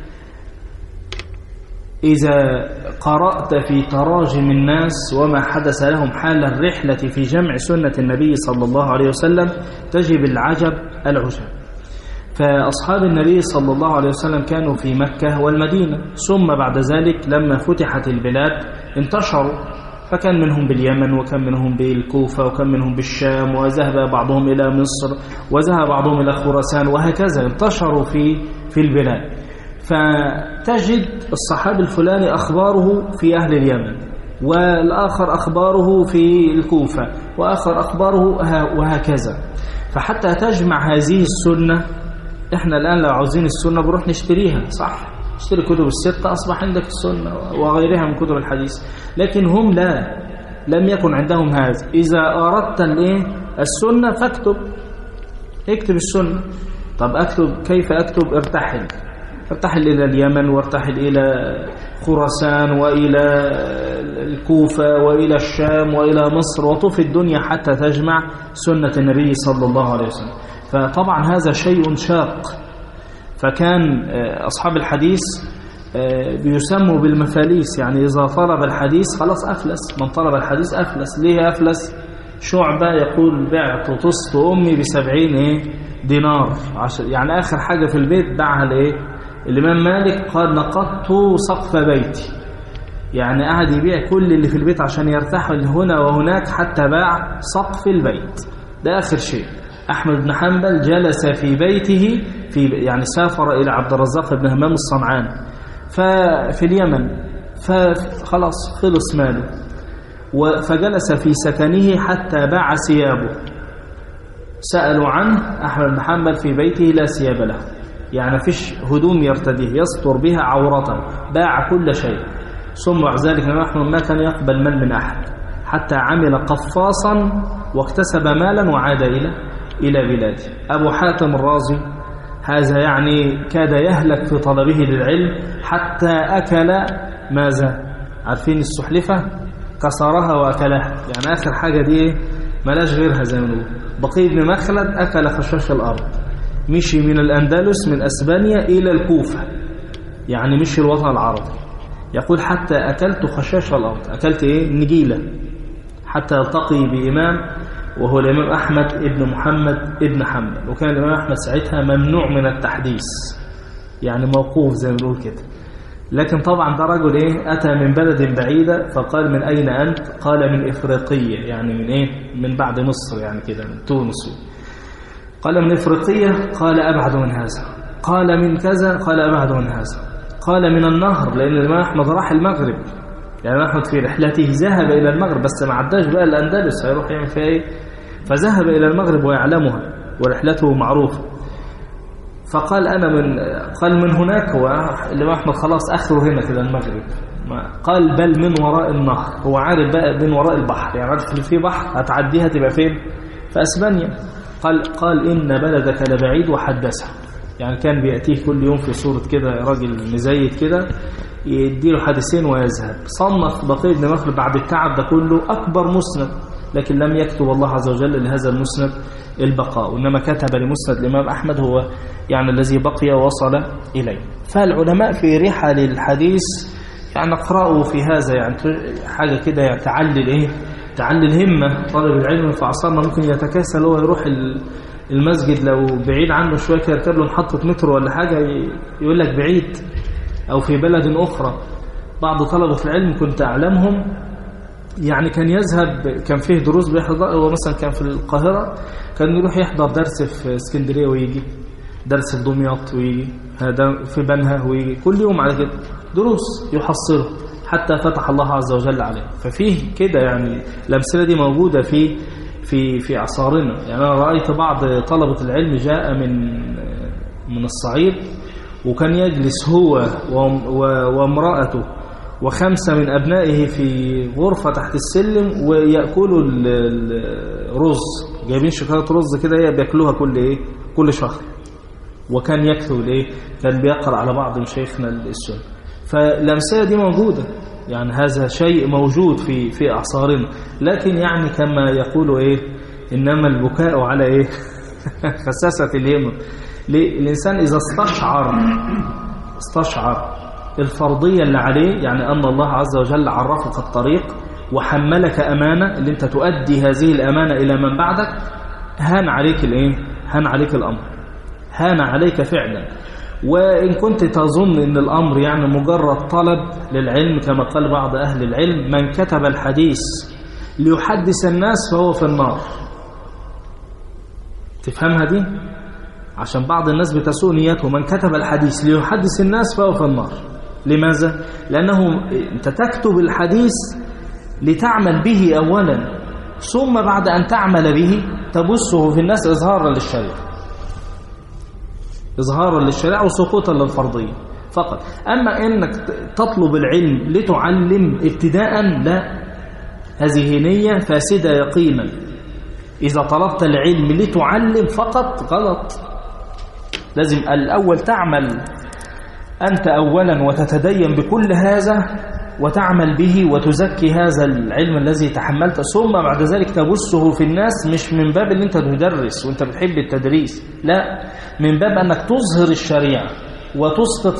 Speaker 1: إذا قرأت في تراجم الناس وما حدث لهم حال الرحلة في جمع سنة النبي صلى الله عليه وسلم تجد العجب العجب. فأصحاب النبي صلى الله عليه وسلم كانوا في مكة والمدينة، ثم بعد ذلك لما فتحت البلاد انتشروا، فكان منهم باليمن وكان منهم بالكوفة وكان منهم بالشام، وذهب بعضهم إلى مصر وذهب بعضهم إلى خراسان، وهكذا انتشروا في البلاد. فتجد الصحابي الفلاني أخباره في أهل اليمن، والآخر أخباره في الكوفة، وآخر أخباره وهكذا. فحتى تجمع هذه السنة، إحنا الآن لو عاوزين السنة بنروح نشتريها، صح؟ اشتري كتب الستة أصبح عندك السنة وغيرها من كتب الحديث. لكن هم لم يكن عندهم هذا. إذا أردت السنة فاكتب، اكتب السنة. طب أكتب كيف أكتب؟ ارتحل إلى اليمن، وارتحل إلى خراسان، وإلى الكوفة، وإلى الشام، وإلى مصر، وطف الدنيا حتى تجمع سنة النبي صلى الله عليه وسلم. فطبعا هذا شيء شاق. فكان أصحاب الحديث بيسموا بالمفاليس، يعني إذا طلب الحديث خلاص أفلس، من طلب الحديث أفلس. ليه أفلس؟ شعبة يقول بعت طست أمي ب70 دينار، يعني آخر حاجة في البيت باعها الإمام مالك قال نقضت سقف بيتي، يعني قعد يبيع كل اللي في البيت عشان يرتحل هنا وهناك حتى باع سقف البيت. ده آخر شيء. أحمد بن حنبل جلس في بيته يعني سافر إلى عبد الرزاق بن همام الصنعاني في اليمن، فخلاص خلص ماله، فجلس في سكنه حتى باع ثيابه. سألوا عنه، أحمد بن حنبل في بيته لا ثياب له، يعني فيش هدوم يرتديه يستر بها عورته، باع كل شيء. ثم بعد ذلك الإمام ما كان يقبل مال من أحد، حتى عمل قفاصا واكتسب مالا وعاد إلى بلاده. أبو حاتم الرازي هذا يعني كاد يهلك في طلبه للعلم حتى أكل ماذا؟ عارفين السحلفة؟ كسرها وأكلها، يعني آخر حاجة دي ملاش غيرها زي ما نقول. بقي بن مخلد أكل خشاش الأرض، مشي من الأندلس من أسبانيا إلى الكوفة، يعني مشي الوطن العربي. يقول حتى أكلت خشاش الأرض، أكلت نجيلة، حتى التقي بإمام وهو الإمام أحمد ابن محمد ابن حنبل. وكان الإمام أحمد ساعتها ممنوع من التحديث، يعني موقوف زي ما نقول كده. لكن طبعا ده رجل أتى من بلد بعيدة، فقال من أين أنت؟ قال من إفريقية، يعني من من بعد مصر، يعني كده من تونس. قال من إفريقية، قال أبعد من هذا. قال من كذا، قال أبعد من هذا. قال من النهر، لأن الإمام أحمد راح المغرب، يعني أحمد في رحلته ذهب إلى المغرب، بس ما عداش بقى الأندلس، هيروح يعمل فيها فذهب إلى المغرب ويعلمها ورحلته معروفة. فقال قال من هناك، هو الإمام أحمد خلاص آخره هنا كده المغرب. قال بل من وراء النهر، هو عارف بقى من وراء البحر، يعني عارف اللي فيه بحر هتعديها تبقى فين؟ في أسبانيا. قال إن بلدك لبعيد، وحدثه، يعني كان بيأتيه كل يوم في صورة كده راجل مزيد كده يديله حديثين ويذهب. صنف بقي بن مخلد بعد التعب ده كله أكبر مسند، لكن لم يكتب الله عز وجل لهذا المسند البقاء، وإنما كتب لمسند الإمام أحمد هو يعني الذي بقي ووصل إليه. فالعلماء في رحل الحديث يعني اقرأوا في هذا، يعني حاجة كده يعني تعلي الهمة طالب العلم. في عصرنا ممكن يتكاسل هو يروح المسجد لو بعيد عنه شوية كده، يركب له محطة مترو ولا حاجة يقول لك بعيد، أو في بلد أخرى. بعض طلبة العلم كنت أعلمهم يعني كان يذهب، كان فيه دروس بيحضر، هو مثلا كان في القاهرة، كان يروح يحضر درس في اسكندرية ويجي، درس في دمياط ويجي، هذا في بنها ويجي، كل يوم على كده دروس يحصله حتى فتح الله عز وجل عليه. ففيه كده يعني الأمثلة دي موجودة في عصارنا. يعني أنا رأيت بعض طلبة العلم جاء من الصعيد، وكان يجلس هو وامرأته و5 من أبنائه في غرفة تحت السلم ويأكلوا الرز، جايبين شكارة رز كده بيأكلوها كل شهر. وكان يكتب كان بيقرأ على بعض مشايخنا السنة. فالأمثلة دي موجودة، يعني هذا شيء موجود في أعصارنا، لكن يعني كما يقولوا إنما البكاء على خساسة الهم. الإنسان إذا استشعر الفرضية اللي عليه، يعني أن الله عز وجل عرفك الطريق وحملك أمانة اللي أنت تؤدي هذه الأمانة إلى من بعدك، هان عليك الأمر، هان عليك فعلا. وإن كنت تظن أن الأمر يعني مجرد طلب للعلم، كما قال بعض أهل العلم: من كتب الحديث ليحدث الناس فهو في النار. تفهمها دي؟ عشان بعض الناس بتسوء نيته، من كتب الحديث ليحدث الناس فهو في النار. لماذا؟ لأنه أنت تكتب الحديث لتعمل به أولا، ثم بعد أن تعمل به تبثه في الناس إظهارا للشريعة وسقوطا للفرضية فقط. أما أنك تطلب العلم لتعلم ابتداء، لا، هذه نية فاسدة يقينا. إذا طلبت العلم لتعلم فقط غلط، لازم الأول تعمل أنت أولا وتتدين بكل هذا وتعمل به وتزكي هذا العلم الذي تحملته، ثم بعد ذلك تبثه في الناس، مش من باب اللي أنت تدرس وأنت بتحب التدريس، لا، من باب أنك تظهر الشريعة وتسقط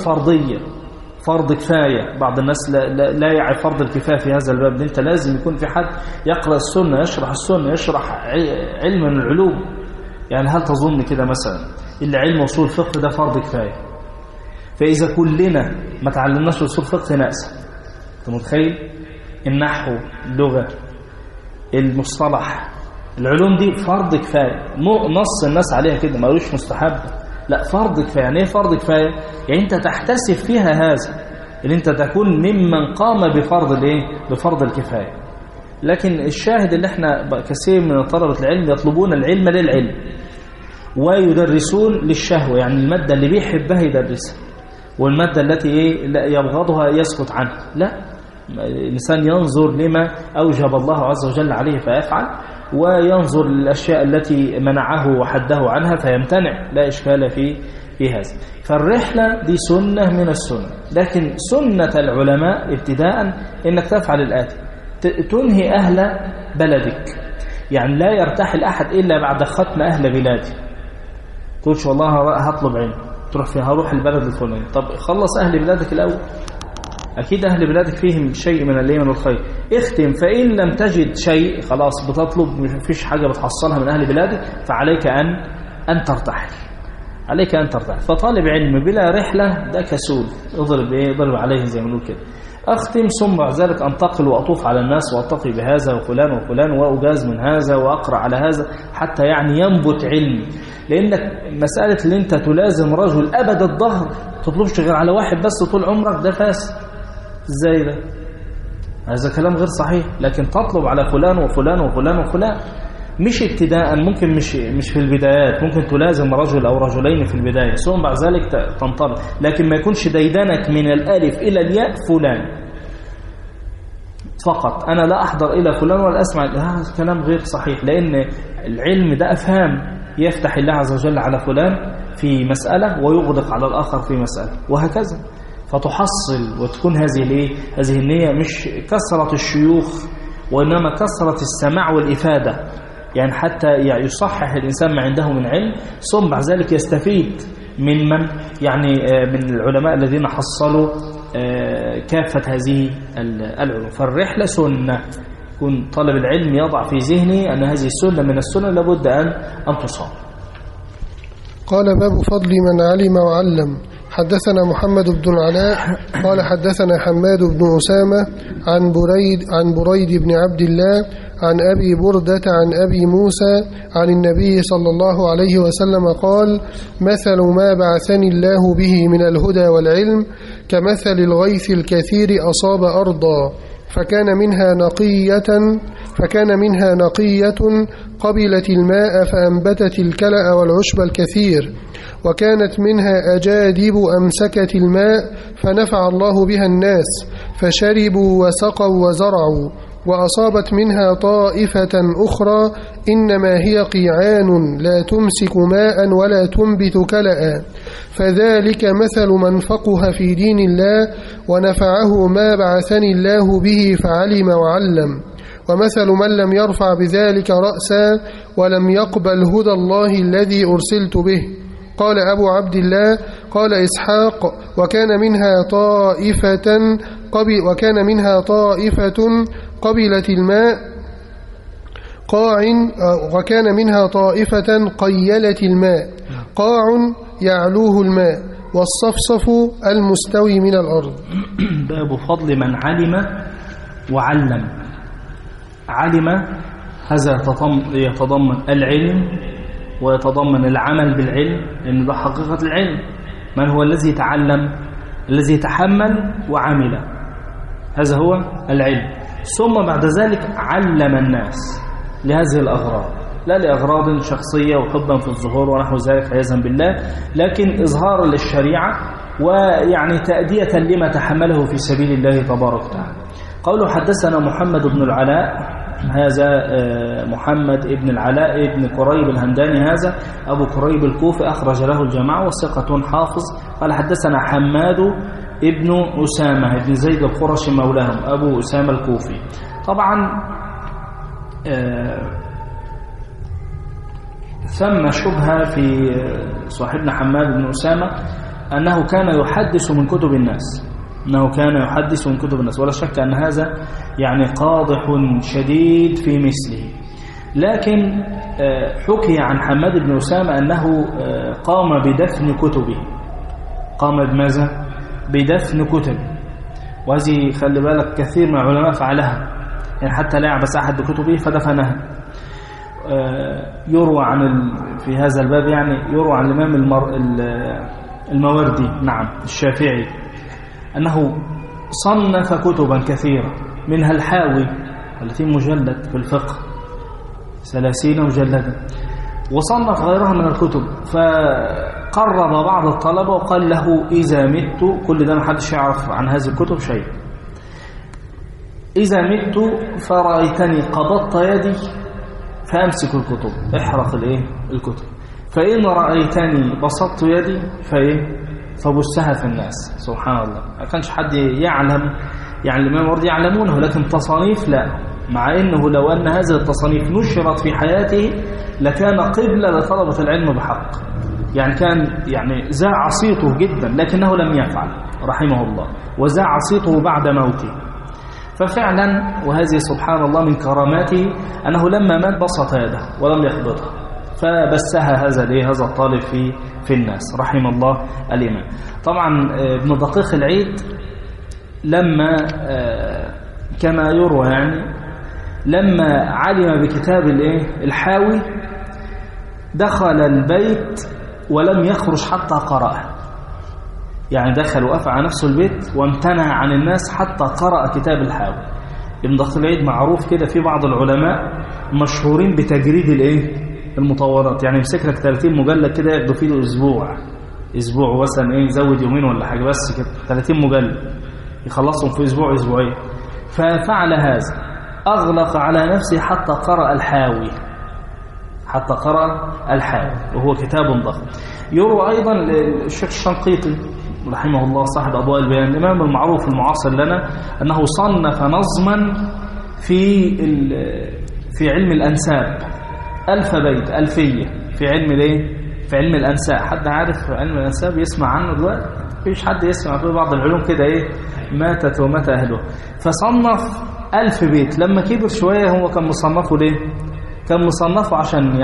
Speaker 1: فرض كفاية. بعض الناس لا يعي فرض الكفاية في هذا الباب. أنت لازم يكون في حد يقرأ السنة، يشرح السنة، يشرح علم من العلوم. يعني هل تظن كده مثلا اللي علم أصول الفقه ده فرض كفاية؟ فإذا كلنا ما تعلمناش أصول فقه نأسى. أنت متخيل؟ النحو، اللغة، المصطلح، العلوم دي فرض كفاية، نص الناس عليها كده، ما قالوش مستحب، لا، فرض كفاية. يعني ايه فرض كفاية؟ يعني انت تحتسب فيها هذا، ان انت تكون ممن قام بفرض الكفاية. لكن الشاهد اللي احنا كثير من طلبة العلم يطلبون العلم للعلم ويدرسون للشهوة، يعني المادة اللي بيحبها يدرسها، والمادة التي يبغضها يسكت عنها. لا، الإنسان ينظر لما أوجب الله عز وجل عليه فيفعل، وينظر للأشياء التي منعه وحده عنها فيمتنع، لا إشكال في هذا. فالرحلة دي سنة من السنة، لكن سنة العلماء ابتداء إنك تفعل الآتي: تنهي أهل بلدك، يعني لا يرتحل أحد إلا بعد ختم أهل بلادي. تقولش والله هطلب علم، تروح فيها هروح البلد الفلاني. طب خلص أهل بلادك الأول، أكيد أهل بلادك فيهم شيء من اللين والخير، اختم. فإن لم تجد شيء خلاص بتطلب، مفيش حاجة بتحصلها من أهل بلادك، فعليك أن ترتحل، عليك أن ترتحل. فطالب علم بلا رحلة ده كسول، اضرب عليه زي ما نقول كده. أختم، ثم بعد ذلك أنتقل وأطوف على الناس وألتقي بهذا وفلان وفلان وأجاز من هذا وأقرأ على هذا حتى يعني ينبت علم. لأنك مسألة اللي أنت تلازم رجل أبد الظهر تطلبش غير على واحد بس طول عمرك، ده فاسد. ازاي ده؟ هذا كلام غير صحيح. لكن تطلب على فلان وفلان وفلان وفلان، مش ابتداء، ممكن مش في البدايات، ممكن تلازم رجل أو رجلين في البداية، ثم بعد ذلك تنطلق، لكن ما يكونش ديدنك من الألف إلى الياء فلان فقط. أنا لا أحضر إلى فلان ولا أسمع، هذا كلام غير صحيح. لأن العلم ده أفهام، يفتح الله عز وجل على فلان في مسألة ويغدق على الآخر في مسألة، وهكذا. فتحصل وتكون هذه النية مش كثرة الشيوخ، وإنما كثرة السماع والإفادة، يعني حتى يصحح الإنسان ما عنده من علم، ثم بعد ذلك يستفيد من العلماء الذين حصلوا كافة هذه العلوم. فالرحلة سنة، يكون طالب العلم يضع في ذهنه أن هذه السنة من السنة لابد أن تصاب.
Speaker 2: قال: باب فضل من علم وعلم. حدثنا محمد بن العلاء قال حدثنا حماد بن أسامة عن بريد بن عبد الله عن أبي بردة عن أبي موسى عن النبي صلى الله عليه وسلم قال: مثل ما بعثني الله به من الهدى والعلم كمثل الغيث الكثير أصاب أرضا فكان منها نقية قبلت الماء فأنبتت الكلأ والعشب الكثير، وكانت منها أجادب أمسكت الماء فنفع الله بها الناس فشربوا وسقوا وزرعوا. وأصابت منها طائفة أخرى إنما هي قيعان لا تمسك ماء ولا تنبت كلأ، فذلك مثل من فقه في دين الله ونفعه ما بعثني الله به فعلم وعلم، ومثل من لم يرفع بذلك رأسا ولم يقبل هدى الله الذي أرسلت به. قال أبو عبد الله قال إسحاق وكان منها طائفة قبلت الماء وكان منها طائفة قيلت الماء قاع يعلوه الماء والصفصف المستوي من الأرض.
Speaker 1: باب فضل من علم وعلم. علم هذا يتضمن العلم ويتضمن العمل بالعلم، لأن ده حقيقة العلم. من هو الذي تعلم؟ الذي تحمل وعمل، هذا هو العلم. ثم بعد ذلك علم الناس لهذه الأغراض، لا لأغراض شخصية وحبا في الظهور ونحو ذلك عياذا بالله، لكن إظهارا للشريعة ويعني تأدية لما تحمله في سبيل الله تبارك وتعالى. قوله حدثنا محمد بن العلاء، هذا محمد بن العلاء بن كريب الهمداني، هذا أبو كريب الكوفي أخرج له الجماعة وثقة حافظ. قال حدثنا حماد ابن أسامة ابن زيد القرشي مولاهم أبو أسامة الكوفي. طبعا ثم شبهة في صاحبنا حماد بن أسامة أنه كان يحدث من كتب الناس، ولا شك أن هذا يعني قادح شديد في مثله. لكن حكي عن حماد بن أسامة أنه قام بدفن كتبه. قام بماذا؟ بدفن كتبه، وهذه خلي بالك كثير من العلماء فعلها، يعني حتى لا يعبس أحد بكتبه فدفنها. يروى عن في هذا الباب يعني يروى عن الإمام الماوردي الشافعي أنه صنف كتبا كثيرة، منها الحاوي 30 مجلد في الفقه 30 مجلدا، وصنف غيرها من الكتب. فقرب بعض الطلبة وقال له إذا مت، كل ده ما حدش يعرف عن هذه الكتب شيء، إذا مت فرأيتني قبضت يدي فأمسك الكتب، احرق الكتب، فإن رأيتني بسطت يدي فبثها في الناس. سبحان الله، ما كانش حد يعلم، يعني الإمام الوردي يعلمونه، لكن تصانيف لا، مع أنه لو أن هذه التصانيف نشرت في حياته لكان قبلة لطلبة العلم بحق، يعني كان زاع صيته جدا، لكنه لم يفعل رحمه الله، وزاع صيته بعد موته. ففعلا وهذه سبحان الله من كراماته أنه لما مات بسط يده ولم يقبضها، فبثها هذا الطالب في الناس رحم الله الإمام. طبعا ابن دقيق العيد لما كما يروى لما علم بكتاب الحاوي دخل البيت ولم يخرج حتى قرأه، يعني دخل وقف على نفسه البيت وامتنع عن الناس حتى قرأ كتاب الحاوي. ابن دقيق العيد معروف كده، في بعض العلماء مشهورين بتجريد المطورات، يعني يمسك لك 30 مجلد كده ياخدوا فيه اسبوع مثلا يزود يومين ولا حاجه، بس كده 30 مجلد يخلصهم في اسبوع اسبوعين. ففعل هذا، اغلق على نفسه حتى قرأ الحاوي وهو كتاب ضخم. يروى ايضا الشيخ الشنقيطي رحمه الله صاحب أضواء البيان، الإمام المعروف المعاصر لنا، أنه صنف نظما في علم الأنساب، 1000 بيت، ألفية في علم الأنساب. حد عارف علم الأنساب يسمع عنه دلوقتي؟ مفيش حد يسمع في بعض العلوم كده ماتت ومات أهله. فصنف 1000 بيت. لما كبر شوية هو كان مصنفه ليه؟ كان مصنفه عشان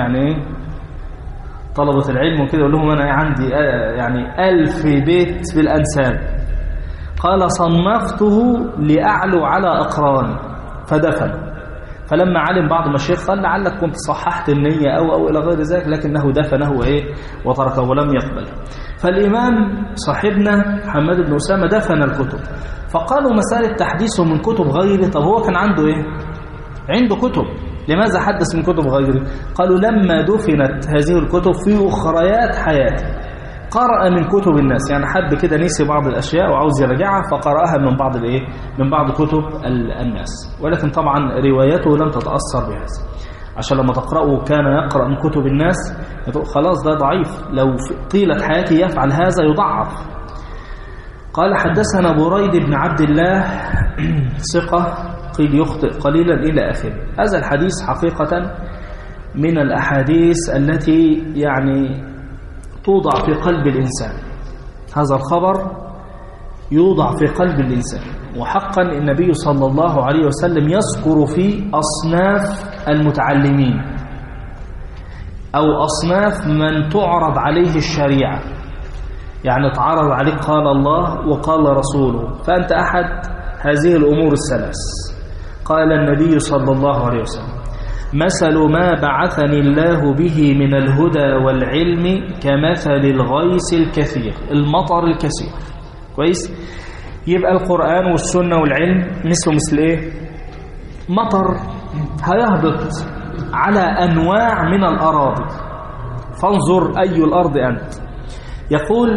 Speaker 1: طلبة العلم وكده يقول لهم أنا عندي 1000 بيت بالأنساب. قال صنفته لأعلو على أقران فدفن. فلما علم بعض المشايخ قال لعلك كنت صححت النية أو إلى غير ذلك، لكنه دفنه وتركه ولم يقبل. فالإمام صاحبنا حماد بن أسامة دفن الكتب، فقالوا مسألة تحديثه من كتب غيره، طب هو كان عنده عنده كتب، لماذا حدث من كتب غيره؟ قالوا لما دفنت هذه الكتب في أخريات حياته قرأ من كتب الناس، يعني حد كده نسي بعض الأشياء وعاوز يرجعها فقرأها من بعض كتب الناس، ولكن طبعا روايته لم تتأثر بهذا، عشان لما تقرأه كان يقرأ من كتب الناس خلاص ده ضعيف، لو طيلة حياته يفعل هذا يضعف. قال حدثنا بريد بن عبد الله ثقة قيل يخطئ قليلا إلى آخره. هذا الحديث حقيقة من الأحاديث التي يعني توضع في قلب الإنسان، هذا الخبر يوضع في قلب الإنسان. وحقا النبي صلى الله عليه وسلم يذكر في أصناف المتعلمين أو أصناف من تعرض عليه الشريعة، يعني تعرض عليك قال الله وقال رسوله، فأنت أحد هذه الأمور الثلاث. قال النبي صلى الله عليه وسلم مثل ما بعثني الله به من الهدى والعلم كمثل الغيث الكثير، المطر الكثير. كويس؟ يبقى القرآن والسنة والعلم مثل مطر هيهبط على أنواع من الأراضي، فانظر أي الأرض أنت. يقول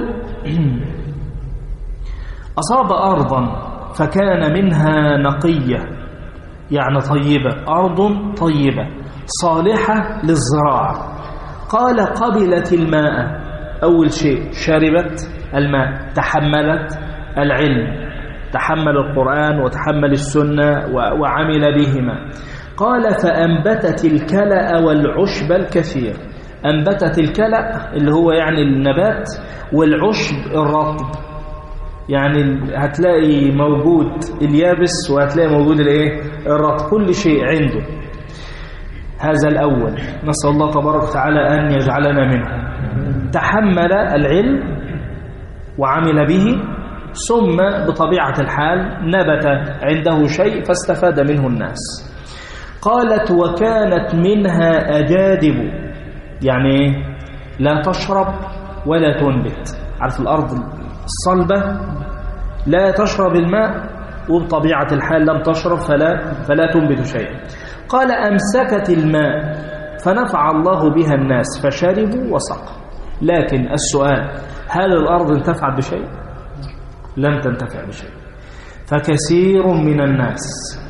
Speaker 1: أصاب أرضا فكان منها نقية، يعني طيبة، أرض طيبة صالحة للزراعة. قال قبلت الماء، أول شيء شربت الماء، تحملت العلم، تحمل القرآن وتحمل السنة وعمل بهما. قال فأنبتت الكلأ والعشب الكثير. أنبتت الكلأ اللي هو يعني النبات، والعشب الرطب، يعني هتلاقي موجود اليابس وهتلاقي موجود الرطب، كل شيء عنده. هذا الأول، نسأل الله تبارك وتعالى أن يجعلنا منه. تحمل العلم وعمل به، ثم بطبيعة الحال نبت عنده شيء فاستفاد منه الناس. قالت وكانت منها أجادب، يعني لا تشرب ولا تنبت. عارف الأرض الصلبة لا تشرب الماء، وبطبيعة الحال لم تشرب فلا تنبت شيئا. قال أمسكت الماء فنفع الله بها الناس فشربوا وسقوا. لكن السؤال، هل الأرض انتفعت بشيء؟ لم تنتفع بشيء. فكثير من الناس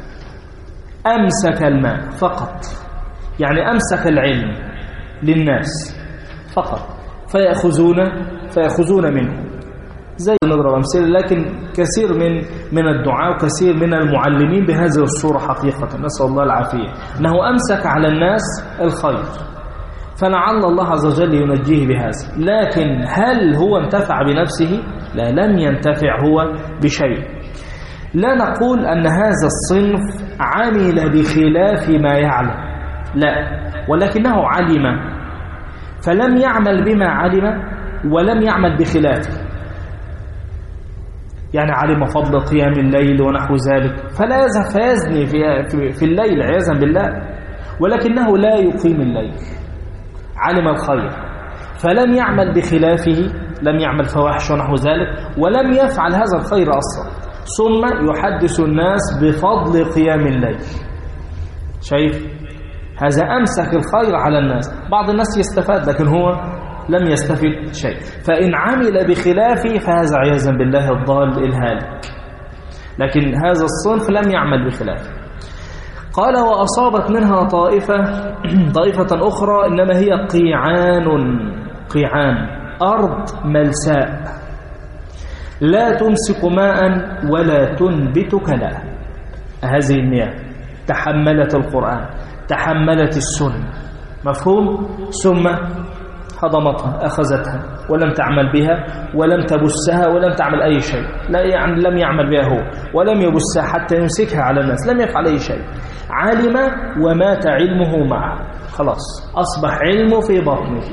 Speaker 1: أمسك الماء فقط، يعني أمسك العلم للناس فقط، فيأخذون منه. زي نضرب أمثلة، لكن كثير من الدعاء وكثير من المعلمين بهذه الصورة حقيقة، نسأل الله العافية، أنه أمسك على الناس الخير، فلعل الله عز وجل ينجيه بهذا. لكن هل هو انتفع بنفسه؟ لا، لم ينتفع هو بشيء. لا نقول أن هذا الصنف عمل بخلاف ما يعلم، لا، ولكنه علم فلم يعمل بما علم ولم يعمل بخلافه. يعني علم فضل قيام الليل ونحو ذلك، فلا يذهب فيزني في الليل عياذا بالله، ولكنه لا يقيم الليل. علم الخير فلم يعمل بخلافه، لم يعمل فواحش ونحو ذلك، ولم يفعل هذا الخير أصلا، ثم يحدث الناس بفضل قيام الليل. شايف؟ هذا أمسك الخير على الناس. بعض الناس يستفاد لكن هو لم يستفد شيء. فإن عمل بخلافه فهذا عياذا بالله الضال الهالك، لكن هذا الصنف لم يعمل بخلافه. قال وأصابت منها طائفة أخرى إنما هي قيعان، أرض ملساء لا تمسك ماء ولا تنبت كلأ. هذه المياه تحملت القرآن، تحملت السنة، مفهوم؟ ثم هضمتها، أخذتها ولم تعمل بها ولم تبثها ولم تعمل أي شيء. لا، يعني لم يعمل بها هو ولم يبثها حتى يمسكها على الناس، لم يفعل أي شيء. علم ومات علمه معه، خلاص أصبح علمه في بطنه.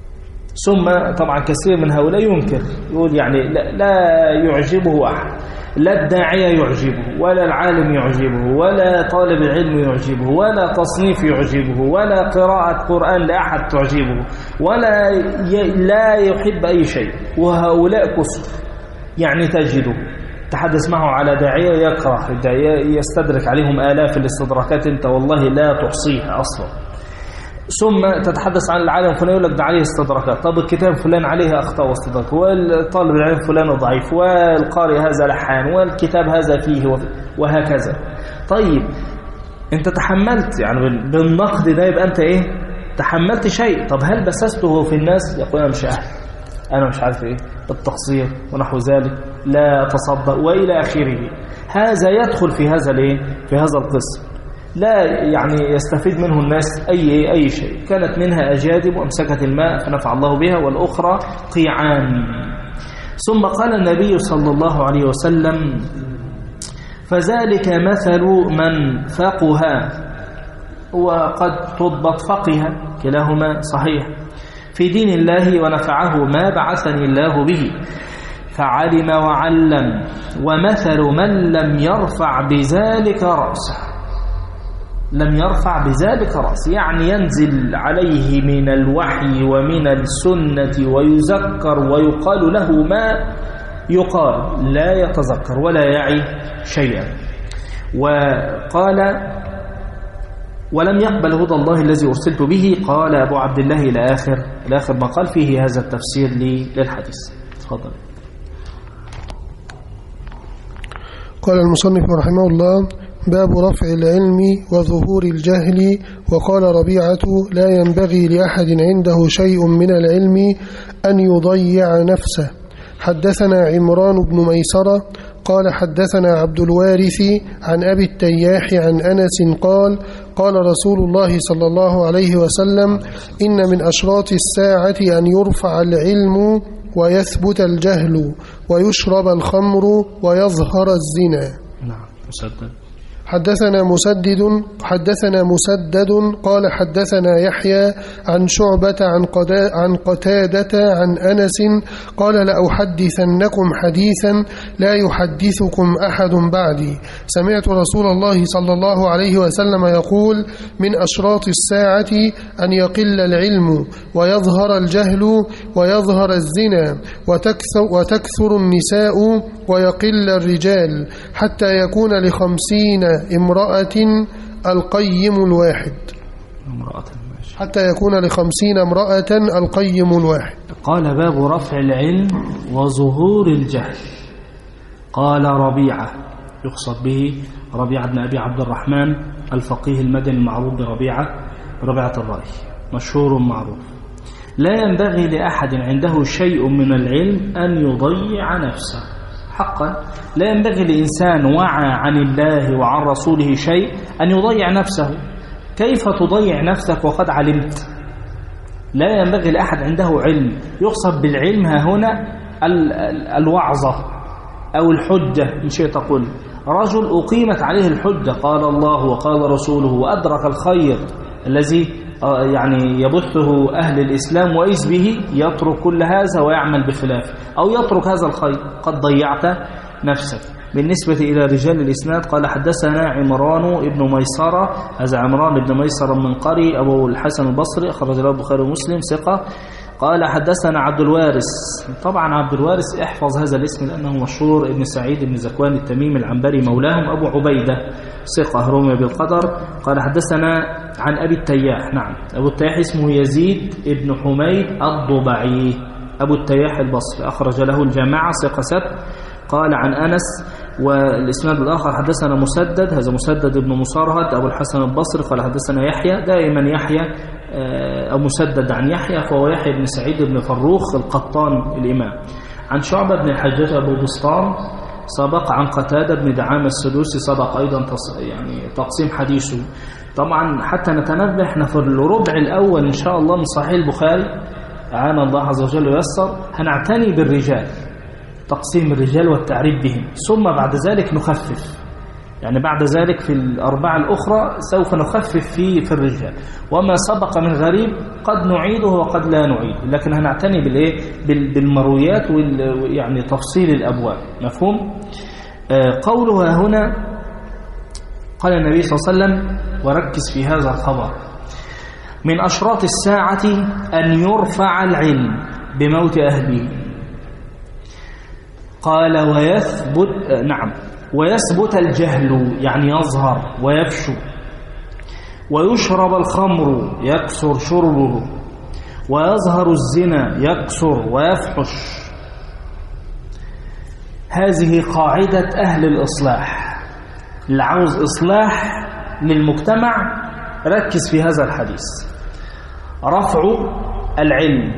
Speaker 1: ثم طبعا كثير من هؤلاء ينكر، يقول يعني لا يعجبه أحد، لا الداعية يعجبه ولا العالم يعجبه ولا طالب العلم يعجبه ولا تصنيف يعجبه ولا قراءة قرآن لأحد تعجبه ولا لا يحب أي شيء، وهؤلاء كثر. يعني تجده تحدث معه على داعية يكره الداعية، يستدرك عليهم آلاف الاستدراكات أنت والله لا تحصيها أصلا. ثم تتحدث عن العالم فلان يقول لك ده عليه استدراكات، طب الكتاب فلان عليه أخطاء واستدراك، والطالب العلم فلان ضعيف، والقارئ هذا لحان، والكتاب هذا فيه وهكذا. طيب أنت تحملت يعني بالنقد ده، يبقى أنت إيه؟ تحملت شيء. طب هل بسسته في الناس؟ يقول أنا مش أهل، أنا مش عارف إيه التقصير ونحو ذلك، لا تصدق وإلى آخره. هذا يدخل في هذا الإيه؟ في هذا القسم، لا يعني يستفيد منه الناس أي شيء. كانت منها أجادب وأمسكت الماء فنفع الله بها، والأخرى قيعان. ثم قال النبي صلى الله عليه وسلم: فذلك مثل من فقه، وقد تضبط فقه، كلاهما صحيح، في دين الله ونفعه ما بعثني الله به، فعلم وعلم. ومثل من لم يرفع بذلك رأسه، لم يرفع بذلك رأسه يعني ينزل عليه من الوحي ومن السنة ويذكر ويقال له ما يقال، لا يتذكر ولا يعي شيئا. وقال: ولم يقبل هدى الله الذي أرسلت به. قال أبو عبد الله إلى آخر ما قال فيه هذا التفسير للحديث. تفضل.
Speaker 2: قال المصنف رحمه الله: باب رفع العلم وظهور الجهل. وقال ربيعة: لا ينبغي لأحد عنده شيء من العلم أن يضيع نفسه. حدثنا عمران بن ميسرة قال حدثنا عبد الوارث عن أبي التياح عن أنس قال: قال رسول الله صلى الله عليه وسلم: إن من أشراط الساعة أن يرفع العلم ويثبت الجهل ويشرب الخمر ويظهر الزنا.
Speaker 1: نعم. مسدد.
Speaker 2: حدثنا مسدد قال حدثنا يحيى عن شعبة عن قتادة عن أنس قال: لأحدثنكم حديثا لا يحدثكم أحد بعدي. سمعت رسول الله صلى الله عليه وسلم يقول: من أشراط الساعة أن يقل العلم ويظهر الجهل ويظهر الزنا وتكثر النساء ويقل الرجال حتى يكون ل50 امرأة القيم الواحد. حتى يكون ل50 امرأة القيم الواحد.
Speaker 1: قال: باب رفع العلم وظهور الجهل. قال ربيعة، يقصد به ربيعة بن أبي عبد الرحمن الفقيه المدني المعروف بربيعة الرأي، مشهور معروف: لا ينبغي لأحد عنده شيء من العلم أن يضيع نفسه. حقا لا ينبغي لإنسان وعى عن الله وعن رسوله شيء أن يضيع نفسه. كيف تضيع نفسك وقد علمت؟ لا ينبغي لأحد عنده علم. يقصد بالعلم ها هنا الوعظة أو الحجة إن شئت تقول. رجل أقيمت عليه الحجة، قال الله وقال رسوله، وأدرك الخير الذي يعني يبثه أهل الإسلام، وإذ به يترك كل هذا ويعمل بخلافه، أو يترك هذا الخير، قد ضيعت نفسك. بالنسبة إلى رجال الإسناد قال حدثنا عمران بن ميسرة، هذا عمران بن ميسرة من قري أبو الحسن البصري، أخرج له البخاري ومسلم، ثقة. قال حدثنا عبد الوارث. طبعا عبد الوارث احفظ هذا الاسم لأنه مشهور، ابن سعيد بن زكوان التميمي العنبري مولاهم، أبو عبيدة، ثقة رمي بالقدر. قال حدثنا عن أبي التياح. نعم، أبو التياح اسمه يزيد بن حميد الضبعي، أبو التياح البصري، أخرج له الجماعة، ثقة سبت. قال عن أنس. والإسناد الآخر حدثنا مسدد، هذا مسدد بن مصرهد أبو الحسن البصري، قال حدثنا يحيى. دائما يحيى أو مسدد عن يحيى فهو يحيى بن سعيد بن فروخ القطان الإمام. عن شعبة بن الحجاج أبو بسطام سبق. عن قتادة بن دعامة السدوسي سبق أيضا يعني تقسيم حديثه. طبعا حتى نتنبه احنا في الربع الأول إن شاء الله من صحيح البخاري، أعان الله عز وجل ويسر، هنعتني بالرجال، تقسيم الرجال والتعريف بهم، ثم بعد ذلك نخفف، يعني بعد ذلك في الأربعة الأخرى سوف نخفف في الرجال، وما سبق من غريب قد نعيده وقد لا نعيده، لكن هنعتني بالمرويات يعني تفصيل الأبواب. مفهوم؟ قولها هنا قال النبي صلى الله عليه وسلم، وركز في هذا الخبر: من أشراط الساعة أن يرفع العلم بموت أهله. قال ويثبت الجهل، يعني يظهر ويفشو، ويشرب الخمر يكثر شربه، ويظهر الزنا يكثر ويفحش. هذه قاعدة أهل الإصلاح. اللي عاوز إصلاح للمجتمع ركز في هذا الحديث: رفع العلم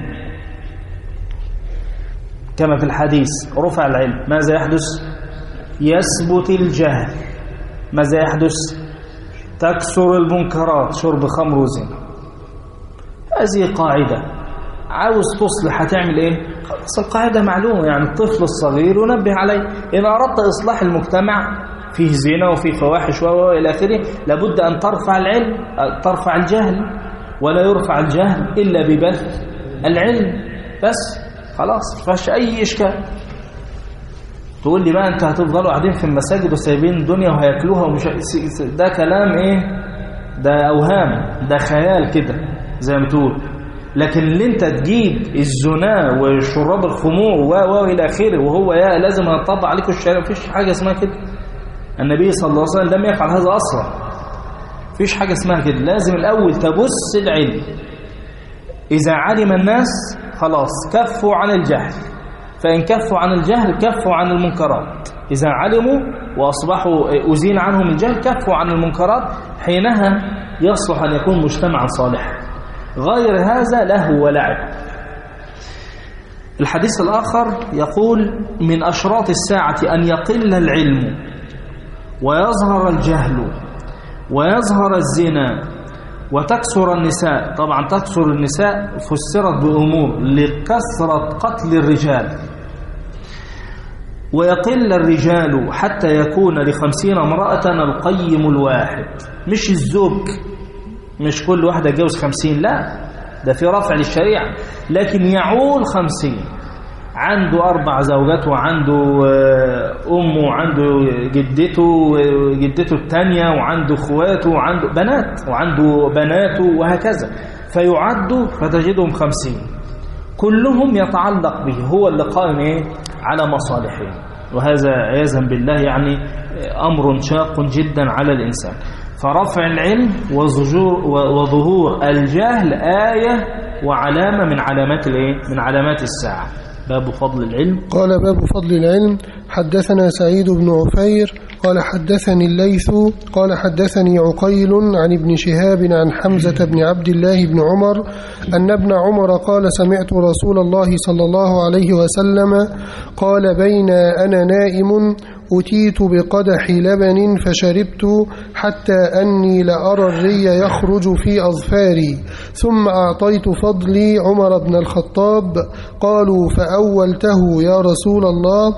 Speaker 1: كما في الحديث، رفع العلم ماذا يحدث؟ يثبت الجهل. ماذا يحدث؟ تكثر المنكرات، شرب خمر وزنا. هذه قاعدة. عاوز تصلح هتعمل ايه؟ خلاص القاعدة معلومة، يعني الطفل الصغير ينبه عليه. إن أردت إصلاح المجتمع فيه زنا وفيه فواحش وإلى آخره، لابد أن ترفع العلم، ترفع الجهل، ولا يرفع الجهل إلا ببث العلم. بس خلاص مفيش أي إشكال. تقول لي بقى أنت هتفضلوا قاعدين في المساجد وسايبين الدنيا وهياكلوها ومش، ده كلام إيه؟ ده أوهام، ده خيال كده زي ما تقول. لكن اللي أنت تجيب الزنا وشراب الخمور وإلى آخره وهو لازم هتطبق عليكم الشريعة، مفيش حاجة اسمها كده. النبي صلى الله عليه وسلم لم يفعل هذا أصلا. مفيش حاجة اسمها كده. لازم الأول تبث العلم. إذا علم الناس خلاص كفوا عن الجهل، فإن كفوا عن الجهل كفوا عن المنكرات. إذا علموا وأصبحوا أزيل عنهم الجهل كفوا عن المنكرات، حينها يصلح أن يكون مجتمعا صالحا. غير هذا له ولعب. الحديث الآخر يقول: من أشراط الساعة أن يقل العلم ويظهر الجهل ويظهر الزنا وتكثر النساء. طبعا تكثر النساء فسرت بأمور: لكثرة قتل الرجال، ويقل الرجال حتى يكون ل50 امرأة القيم الواحد. مش الزوج، مش كل واحدة يتجوز 50، لا، ده في رفع للشريعة. لكن يعول 50، عنده 4 زوجات، وعنده أمه، وعنده جدته الثانية، وعنده اخواته، وعنده بنات، وعنده بناته، وهكذا. فيعدوا فتجدهم 50 كلهم يتعلق به، هو اللي قائم على مصالحه. وهذا عياذا بالله يعني أمر شاق جدا على الإنسان. فرفع العلم وظهور الجهل آية وعلامة من علامات من علامات الساعة. باب فضل العلم.
Speaker 2: قال: باب فضل العلم. حدثنا سعيد بن عفير قال حدثني الليث قال حدثني عقيل عن ابن شهاب عن حمزة بن عبد الله بن عمر أن ابن عمر قال: سمعت رسول الله صلى الله عليه وسلم قال: بين أنا نائم أتيت بقدح لبن فشربت حتى أني لأرى الري يخرج في أظفاري، ثم أعطيت فضلي عمر بن الخطاب. قالوا: فأولته يا رسول الله؟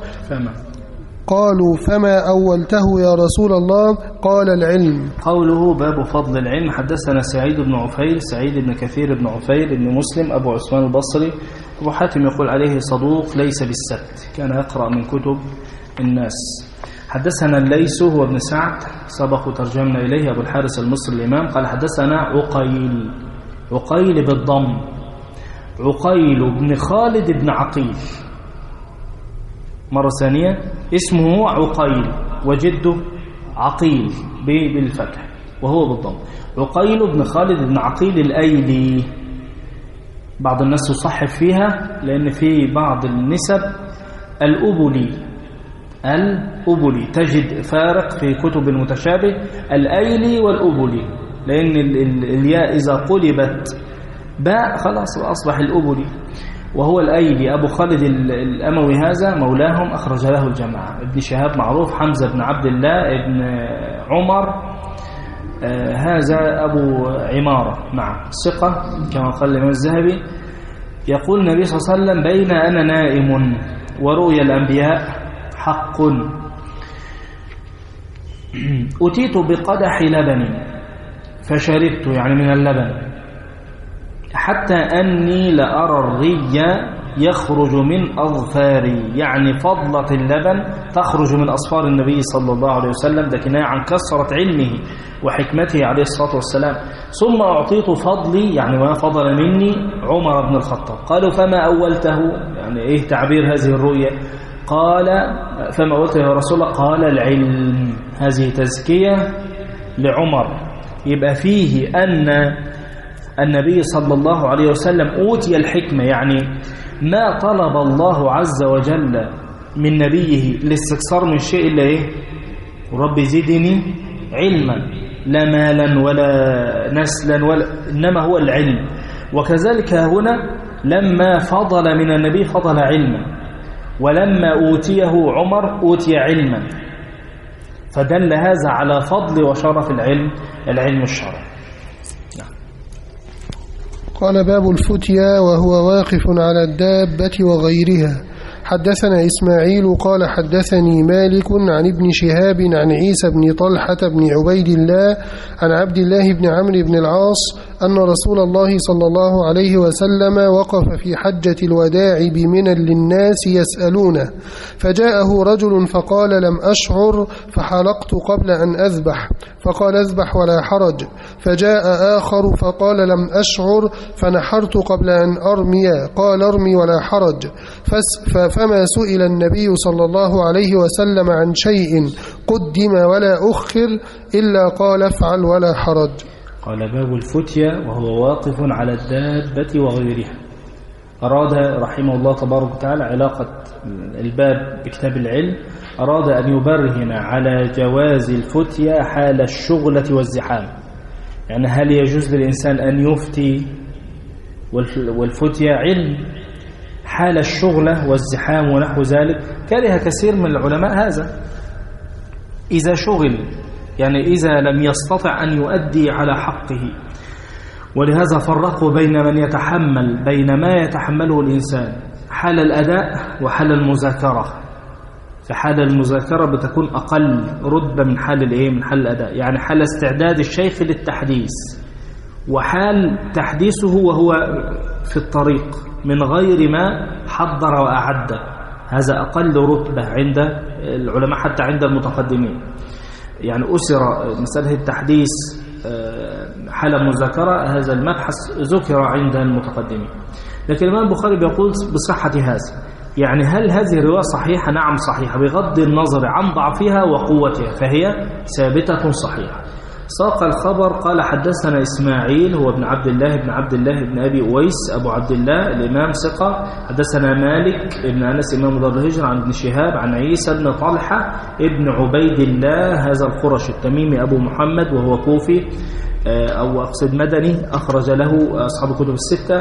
Speaker 2: فما أولته يا رسول الله؟ قال: العلم.
Speaker 1: قوله باب فضل العلم. حدثنا سعيد بن عفير، سعيد بن كثير بن عفير بن مسلم أبو عثمان البصري. أبو حاتم يقول عليه صدوق ليس بالسبت، كان يقرأ من كتب الناس. حدثنا الليث هو ابن سعد، سبق ترجمنا إليه، أبو الحارث المصري الإمام. قال: حدثنا عقيل بالضم، عقيل بن خالد بن عقيل. مرة ثانية اسمه عقيل وجده عقيل بالفتح وهو بالضم. عقيل بن خالد بن عقيل الأيلي. بعض الناس يصحف فيها لأن في بعض النسب الأبلي، تجد فارق في كتب المتشابه الأيلي والأبلي، لأن الياء إذا قلبت باء خلاص أصبح الأبلي، وهو الأيلي أبو خالد الأموي. هذا مولاهم، أخرج له الجماعة. ابن شهاب معروف، حمزة بن عبد الله ابن عمر، هذا أبو عمارة، نعم ثقة كما قال الإمام الذهبي. يقول النبي صلى الله عليه وسلم: بين أنا نائم ورؤيا الأنبياء حق، أتيت بقدح لبن فشربت، يعني من اللبن، حتى أني لأرى الري يخرج من أظفاري، يعني فضلة اللبن تخرج من أصفار النبي صلى الله عليه وسلم، ده كناية عن كثرة علمه وحكمته عليه الصلاة والسلام. ثم أعطيت فضلي، يعني ما فضل مني عمر بن الخطاب. قالوا فما أولته، يعني إيه تعبير هذه الرؤية؟ قال فما أولته يا رسول الله؟ قال العلم. هذه تزكية لعمر، يبقى فيه أن النبي صلى الله عليه وسلم أوتي الحكمة، يعني ما طلب الله عز وجل من نبيه الاستكثار من شيء إلا إيه؟ رب زدني علما، لا مالا ولا نسلا إنما هو العلم. وكذلك هنا لما فضل من النبي فضل علما، ولما أوتيه عمر أوتي علما، فدل هذا على فضل وشرف العلم الشرعي.
Speaker 2: قال باب الفتيا وهو واقف على الدابة وغيرها. حدثنا إسماعيل قال حدثني مالك عن ابن شهاب عن عيسى بن طلحة بن عبيد الله عن عبد الله بن عمرو بن العاص أن رسول الله صلى الله عليه وسلم وقف في حجة الوداع بمنى للناس يسألونه، فجاءه رجل فقال لم أشعر فحلقت قبل أن أذبح، فقال اذبح ولا حرج. فجاء آخر فقال لم أشعر فنحرت قبل أن أرمي، قال ارمي ولا حرج. فما سئل النبي صلى الله عليه وسلم عن شيء قدم ولا أخر إلا قال افعل ولا حرج.
Speaker 1: قال باب الفتيا وهو واقف على الدابة وغيرها. أراد رحمه الله تبارك وتعالى علاقة الباب بكتاب العلم، أراد أن يبرهن على جواز الفتيا حال الشغلة والزحام، يعني هل يجوز للإنسان أن يفتي والفتيا علم حال الشغلة والزحام ونحو ذلك. كره كثير من العلماء هذا إذا شغل، يعني إذا لم يستطع أن يؤدي على حقه. ولهذا فرقوا بين من يتحمل بين ما يتحمله الإنسان حال الأداء وحال المذاكرة. فحال المذاكرة بتكون أقل رتبة من حال الأداء، يعني حال استعداد الشيخ للتحديث، وحال تحديثه وهو في الطريق من غير ما حضر وأعد، هذا أقل رتبة عند العلماء حتى عند المتقدمين. يعني أسر مسألة التحديث حال مذاكرة، هذا المبحث ذكر عند المتقدمين. لكن الإمام البخاري بيقول بصحة هذا، يعني هل هذه الرواية صحيحة؟ نعم صحيحة، بغض النظر عن ضعفها وقوتها فهي ثابتة صحيحة. ساق الخبر قال حدثنا إسماعيل هو ابن عبد الله بن أبي أويس أبو عبد الله الإمام ثقة. حدثنا مالك ابن أنس إمام دار الهجرة عن ابن شهاب عن عيسى بن طلحة ابن عبيد الله، هذا القرشي التميمي أبو محمد وهو كوفي أو أقصد مدني، أخرج له أصحاب الكتب الستة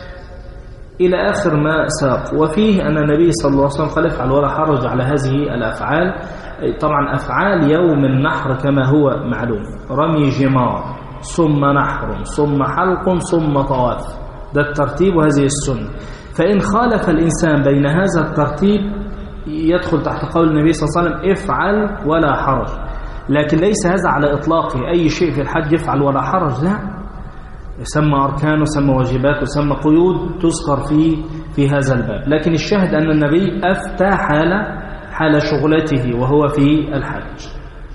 Speaker 1: إلى آخر ما ساق. وفيه أن النبي صلى الله عليه وسلم قال افعل ولا حرج على هذه الأفعال. طبعا أفعال يوم النحر كما هو معلوم، رمي جمار ثم نحر ثم حلق ثم طواف، ده الترتيب وهذه السنة. فإن خالف الإنسان بين هذا الترتيب يدخل تحت قول النبي صلى الله عليه وسلم افعل ولا حرج. لكن ليس هذا على إطلاقه، أي شيء في الحج افعل ولا حرج، لا، يسمى أركان ويسمى واجبات ويسمى قيود تذكر في هذا الباب. لكن الشاهد أن النبي أفتى حال شغلته وهو في الحج.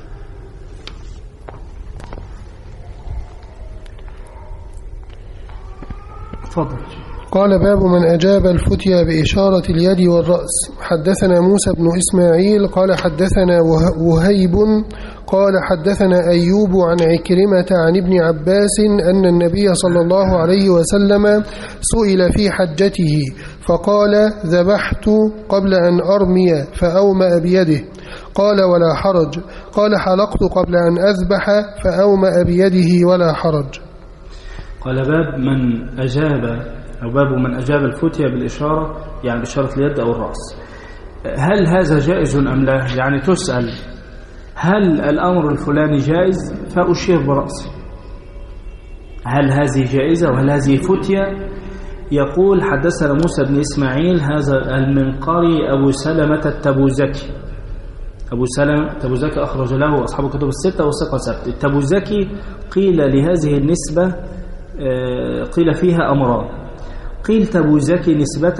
Speaker 1: تفضل.
Speaker 2: قال باب من أجاب الفتيا بإشارة اليد والرأس. حدثنا موسى بن إسماعيل قال حدثنا وهيب قال حدثنا أيوب عن عكرمة عن ابن عباس أن النبي صلى الله عليه وسلم سئل في حجته فقال ذبحت قبل أن أرمي فأومأ بيده، قال ولا حرج. قال حلقت قبل أن أذبح فأومأ بيده ولا حرج.
Speaker 1: قال باب من أجاب أو باب من أجاب الفتيا بالإشارة، يعني بإشارة اليد أو الرأس، هل هذا جائز أم لا؟ يعني تسأل هل الأمر الفلاني جائز فأشير برأسي، هل هذه جائزة وهل هذه فتيا؟ يقول حدثنا موسى بن إسماعيل هذا المنقري أبو سلمة التبوذكي. أبو سلمة التبوذكي أخرج له أصحاب الكتب الستة وثقة ثبت. التبوذكي قيل لهذه النسبة قيل فيها أمران، قيل تبوزكي نسبة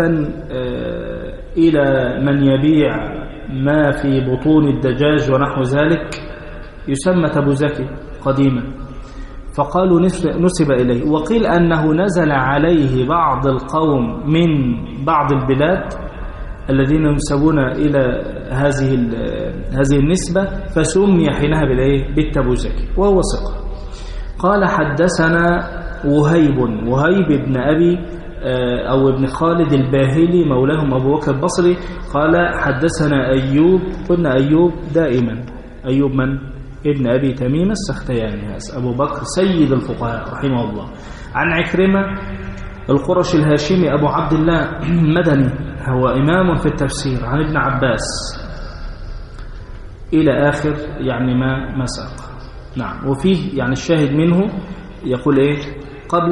Speaker 1: إلى من يبيع ما في بطون الدجاج ونحو ذلك يسمى تبوزكي قديما، فقالوا نسب إليه. وقيل أنه نزل عليه بعض القوم من بعض البلاد الذين ينسبون إلى هذه النسبة، فسمي حينها بالتبوزكي، وهو ثقة. قال حدثنا وهيب بن أبي أو ابن خالد الباهلي مولاهم أبو بكر البصري قال حدثنا أيوب. قلنا أيوب دائما أيوب من؟ ابن أبي تميم السختياني أبو بكر سيد الفقهاء رحمه الله. عن عكرمة القرشي الهاشمي أبو عبد الله مدني، هو إمام في التفسير، عن ابن عباس إلى آخر يعني ما ساق. نعم. وفيه يعني الشاهد منه يقول إيه قبل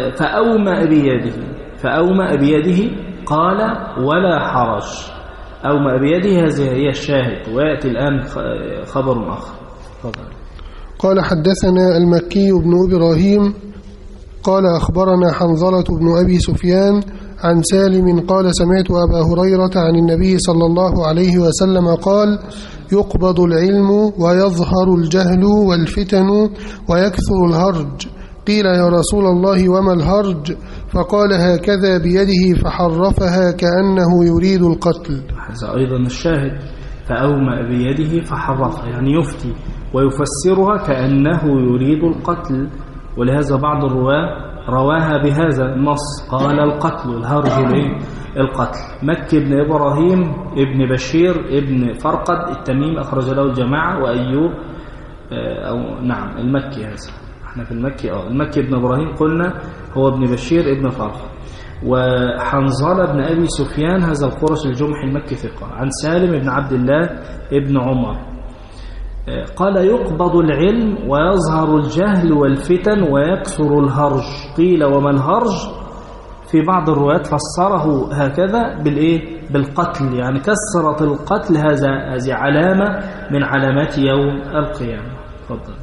Speaker 1: فأومأ بيده قال ولا حرج. أومأ بيده هذه هي الشاهد، ويأتي الآن خبر آخر.
Speaker 2: قال حدثنا المكي بن إبراهيم قال أخبرنا حنظلة بن أبي سفيان عن سالم قال سمعت أبا هريرة عن النبي صلى الله عليه وسلم قال يقبض العلم ويظهر الجهل والفتن ويكثر الهرج. قيل يا رسول الله وما الهرج؟ فقال هكذا بيده فحرفها كأنه يريد القتل.
Speaker 1: هذا أيضا الشاهد، فأومأ بيده فحرفها يعني يفتي ويفسرها كأنه يريد القتل. ولهذا بعض الرواة رواها بهذا النص، قال القتل الهرج القتل. مكي بن إبراهيم ابن بشير ابن فرقد التميم أخرج له الجماعة، وأيوب أو نعم المكي، هذا احنا في المكي المكي بن إبراهيم قلنا هو ابن بشير ابن فرقد. وحنظلة بن أبي سفيان هذا القرش الجمحي المكي ثقة. عن سالم بن عبد الله ابن عمر قال يقبض العلم ويظهر الجهل والفتن ويكثر الهرج. قيل وما الهرج؟ في بعض الروايات فسره هكذا بالقتل، يعني كثرة القتل، هذه علامة من علامات يوم القيامة. تفضل.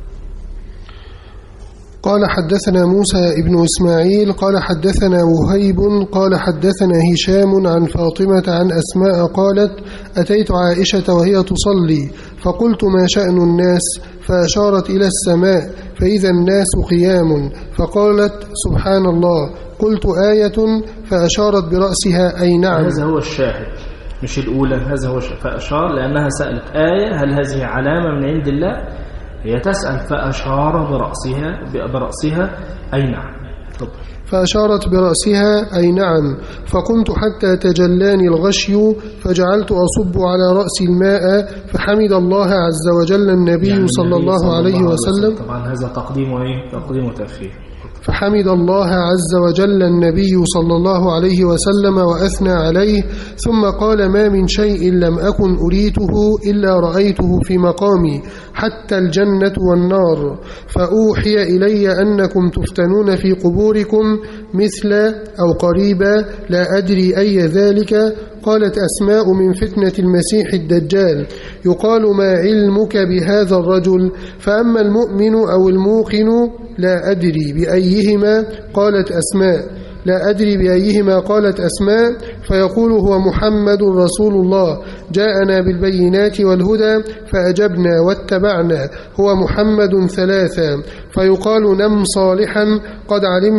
Speaker 2: قال حدثنا موسى ابن إسماعيل قال حدثنا وهيب قال حدثنا هشام عن فاطمة عن أسماء قالت أتيت عائشة وهي تصلي فقلت ما شأن الناس؟ فأشارت إلى السماء فإذا الناس قيام، فقالت سبحان الله. قلت آية؟ فأشارت برأسها أي نعم.
Speaker 1: هذا هو الشاهد مش الأولى، هذا هو الشاهد. فأشار لأنها سألت آية هل هذه علامة من عند الله؟ هي تسأل فأشار برأسها أي نعم. طب.
Speaker 2: فأشارت برأسها أي نعم. فقمت حتى تجلاني الغشي فجعلت أصب على رأسي الماء فحمد الله عز وجل النبي يعني صلى الله عليه وسلم.
Speaker 1: طبعا هذا تقديم وتأخير.
Speaker 2: فحمد الله عز وجل النبي صلى الله عليه وسلم وأثنى عليه، ثم قال ما من شيء لم أكن أريته إلا رأيته في مقامي حتى الجنة والنار. فأوحي إلي أنكم تفتنون في قبوركم مثل أو قريبا لا أدري أي ذلك. قالت أسماء من فتنة المسيح الدجال. يقال ما علمك بهذا الرجل؟ فأما المؤمن أو الموقن لا أدري بأيهما. قالت أسماء لا أدري بأيهما. قالت أسماء فيقول هو محمد رسول الله جاءنا بالبينات والهدى فأجبنا واتبعنا هو محمد ثلاثا. فيقال نم صالحا قد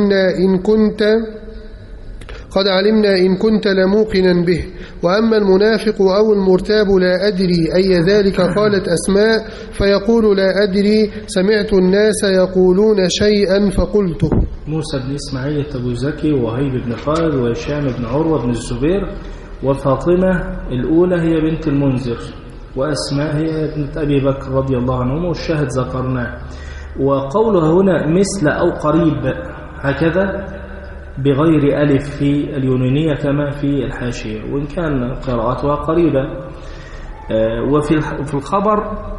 Speaker 2: علمنا إن كنت لموقنا به. وأما المنافق أو المرتاب لا أدري أي ذلك. قالت أسماء فيقول لا أدري سمعت الناس يقولون شيئا فقلته.
Speaker 1: موسى بن إسماعيل التبوذكي وهيب بن خالد وهشام بن عروة بن الزبير وفاطمة الأولى هي بنت المنذر وأسماء هي بنت أبي بكر رضي الله عنهم، والشاهد ذكرناه. وقوله هنا مثل أو قريب هكذا بغير ألف في اليونانية كما في الحاشية، وإن كان قراءتها قريبة. وفي الخبر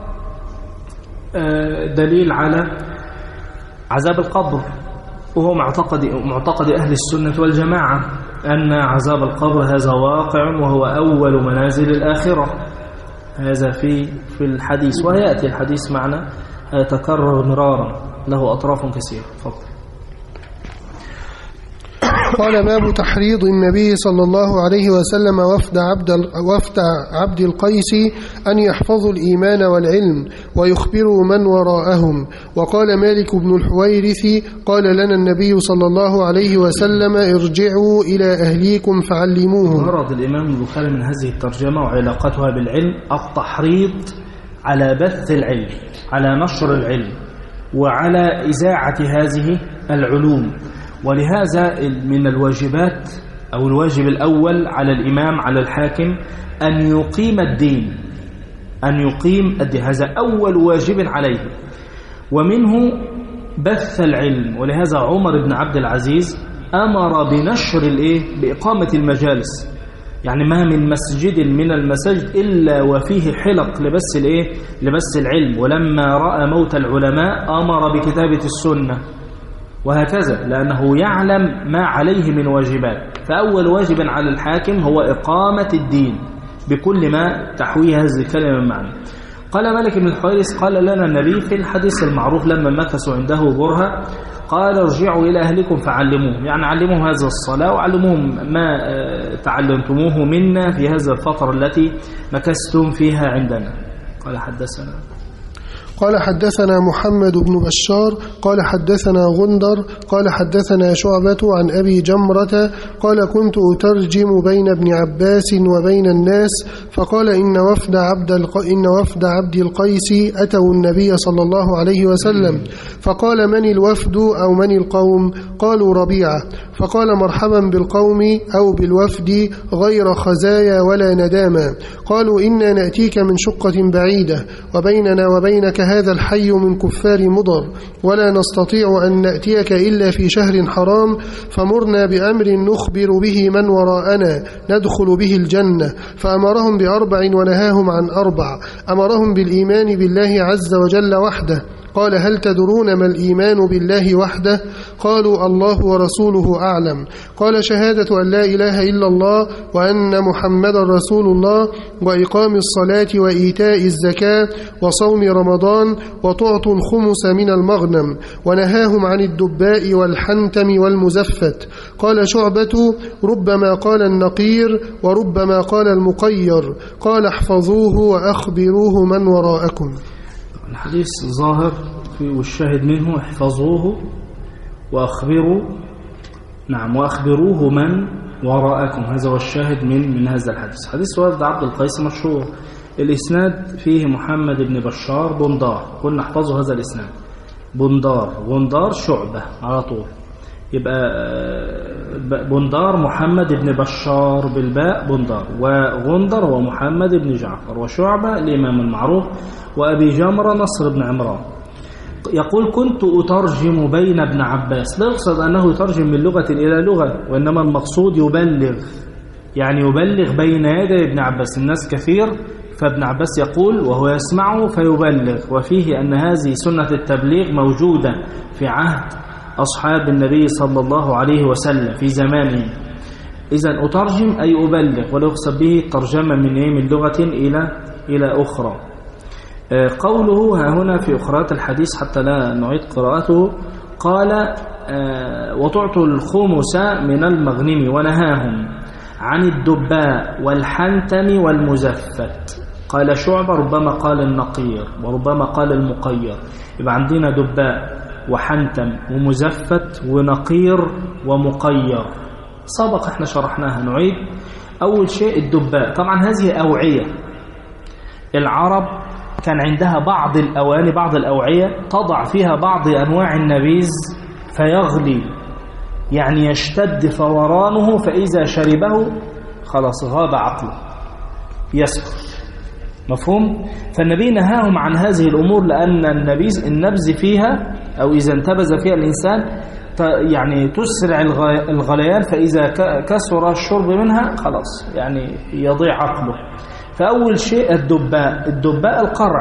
Speaker 1: دليل على عذاب القبر، وهو معتقد أهل السنة والجماعة أن عذاب القبر هذا واقع وهو أول منازل الآخرة. هذا في الحديث، ويأتي الحديث معنا يتكرر مرارا له أطراف كثيرة. فضل.
Speaker 2: قال باب تحريض النبي صلى الله عليه وسلم وفد عبد القيس أن يحفظوا الإيمان والعلم ويخبروا من وراءهم. وقال مالك بن الحويرث قال لنا النبي صلى الله عليه وسلم ارجعوا إلى أهليكم فعلموهم.
Speaker 1: ورد الإمام البخاري من هذه الترجمة وعلاقتها بالعلم التحريض على بث العلم، على نشر العلم، وعلى إذاعة هذه العلوم. ولهذا من الواجبات أو الواجب الأول على الإمام على الحاكم أن يقيم الدين، أن يقيم الدين، هذا أول واجب عليه، ومنه بث العلم. ولهذا عمر بن عبد العزيز أمر بنشر بإقامة المجالس، يعني ما من مسجد من المساجد إلا وفيه حلق لبث العلم. ولما رأى موت العلماء أمر بكتابة السنة، وهكذا، لأنه يعلم ما عليه من واجبات. فأول واجب على الحاكم هو إقامة الدين بكل ما تحويه هذه الكلمة من معنى. قال مالك بن الحويرث قال لنا النبي في الحديث المعروف لما مكثوا عنده برهة قال ارجعوا إلى أهلكم فعلموهم، يعني علموهم هذا الصلاة وعلموهم ما تعلمتموه منا في هذه الفترة التي مكثتم فيها عندنا.
Speaker 2: قال حدثنا محمد بن بشار قال حدثنا غندر قال حدثنا شعبة عن أبي جمرة قال كنت أترجم بين ابن عباس وبين الناس فقال إن وفد عبد القيس أتوا النبي صلى الله عليه وسلم فقال من الوفد أو من القوم؟ قالوا ربيعة. فقال مرحبا بالقوم أو بالوفد غير خزايا ولا ندامة. قالوا إنا نأتيك من شقة بعيدة وبيننا وبينك هذا الحي من كفار مضر ولا نستطيع أن نأتيك إلا في شهر حرام فمرنا بأمر نخبر به من وراءنا ندخل به الجنة. فأمرهم بأربع ونهاهم عن أربع. أمرهم بالإيمان بالله عز وجل وحده. قال هل تدرون ما الإيمان بالله وحده؟ قالوا الله ورسوله أعلم. قال شهادة أن لا إله إلا الله وأن محمد رسول الله وإقام الصلاة وإيتاء الزكاة وصوم رمضان وتعطوا الخمس من المغنم. ونهاهم عن الدباء والحنتم والمزفت. قال شعبة ربما قال النقير وربما قال المقير. قال احفظوه وأخبروه من وراءكم.
Speaker 1: الحديث ظاهر والشاهد منه احفظوه وأخبروه، نعم، وأخبروه من وراءكم، هذا هو الشاهد من هذا الحديث. حديث وفد عبد القيس مشهور، الإسناد فيه محمد بن بشار بندار، قلنا احفظوا هذا الإسناد، بندار شعبة على طول، يبقى بندار محمد بن بشار بالباء بندار، وغندر ومحمد بن جعفر، وشعبة الإمام المعروف، وأبي جمرة نصر بن عمران. يقول كنت أترجم بين ابن عباس، لا يقصد أنه يترجم من لغة إلى لغة، وإنما المقصود يبلغ، يعني يبلغ بين يدي ابن عباس، الناس كثير فابن عباس يقول وهو يسمعه فيبلغ. وفيه أن هذه سنة التبليغ موجودة في عهد أصحاب النبي صلى الله عليه وسلم في زمانه. إذن أترجم أي أبلغ، ولا يقصد به ترجمة من لغة إلى أخرى. قوله ها هنا في أخرات الحديث حتى لا نعيد قراءته، قال وتعطوا الخمس من المغنم ونهاهم عن الدباء والحنتم والمزفت. قال شعبة ربما قال النقير وربما قال المقير، يبقى عندنا دباء وحنتم ومزفت ونقير ومقير، سبق احنا شرحناها، نعيد. أول شيء الدباء، طبعا هذه أوعية، العرب كان عندها بعض الأواني، بعض الأوعية تضع فيها بعض أنواع النبيذ فيغلي، يعني يشتد فورانه، فإذا شربه خلاص غاب عقله يسكر، مفهوم؟ فالنبي نهاهم عن هذه الأمور، لأن النبذ فيها أو إذا انتبذ فيها الإنسان يعني تسرع الغليان، فإذا كسر الشرب منها خلاص يعني يضيع عقله. فأول شيء الدباء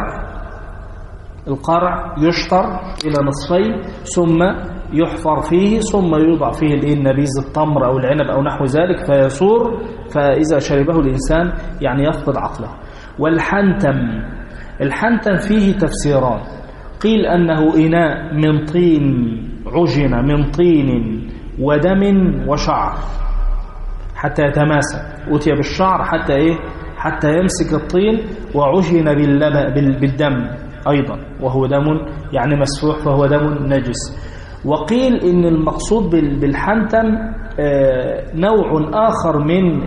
Speaker 1: القرع يشطر إلى نصفين ثم يحفر فيه ثم يوضع فيه النبيذ التمر أو العنب أو نحو ذلك فيصور، فإذا شربه الإنسان يعني يفقد عقله. الحنتم فيه تفسيران، قيل أنه إناء من طين عجن من طين ودم وشعر حتى يتماسك، أتي بالشعر حتى إيه؟ حتى يمسك الطين، وعجن بالدم أيضا وهو دم يعني مسفوح فهو دم نجس. وقيل إن المقصود بالحنتم نوع آخر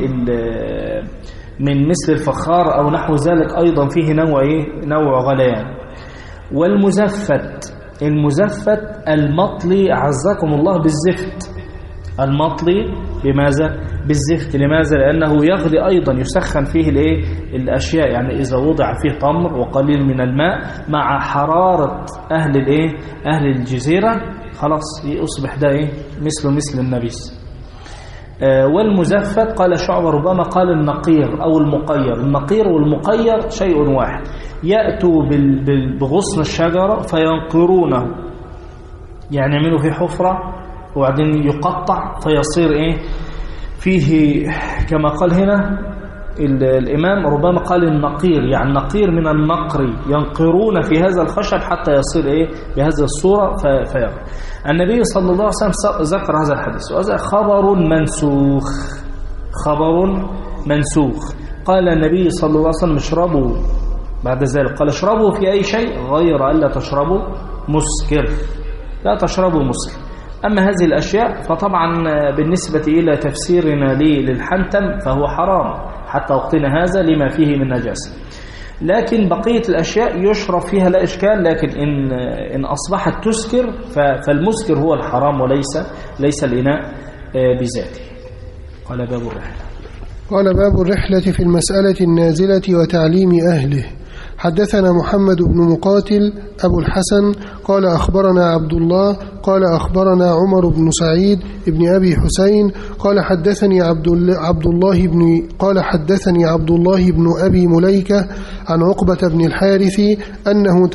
Speaker 1: من مثل الفخار أو نحو ذلك، أيضا فيه نوع غليان. والمزفت، المزفت المطلي أعزكم الله بالزفت، المطلي بماذا؟ بالزفت. لماذا؟ لأنه يغلي أيضا، يسخن فيه الأشياء، يعني إذا وضع فيه تمر وقليل من الماء مع حرارة أهل الجزيرة خلاص يصبح ده مثل النبيذ. والمزفت قال شعبة ربما قال النقير أو المقير. النقير والمقير شيء واحد، يأتوا بغصن الشجرة فينقرونه، يعني يعملوا فيه حفرة وبعدين يقطع فيصير فيه كما قال هنا الإمام ربما قال النقير، يعني نقير من النقر، ينقرون في هذا الخشب حتى يصير بهذه الصورة فيغلي. النبي صلى الله عليه وسلم ذكر هذا الحديث، وهذا خبر منسوخ، خبر منسوخ. قال النبي صلى الله عليه وسلم اشربوا، بعد ذلك قال اشربوا في أي شيء غير ألا تشربوا مسكر، لا تشربوا مسكر. أما هذه الأشياء فطبعا بالنسبة إلى تفسيرنا للحنتم فهو حرام حتى وقتنا هذا لما فيه من نجاسة، لكن بقية الأشياء يشرب فيها لا إشكال. لكن إن أصبحت تسكر فالمسكر هو الحرام وليس الإناء بذاته. قال باب الرحلة.
Speaker 2: قال باب الرحلة في المسألة النازلة وتعليم أهله. حدثنا محمد بن مقاتل أبو الحسن قال أخبرنا عبد الله قال أخبرنا عمر بن سعيد بن أبي حسين قال حدثني عبد الله بن أبي مليكة عن عقبة بن الحارث أنه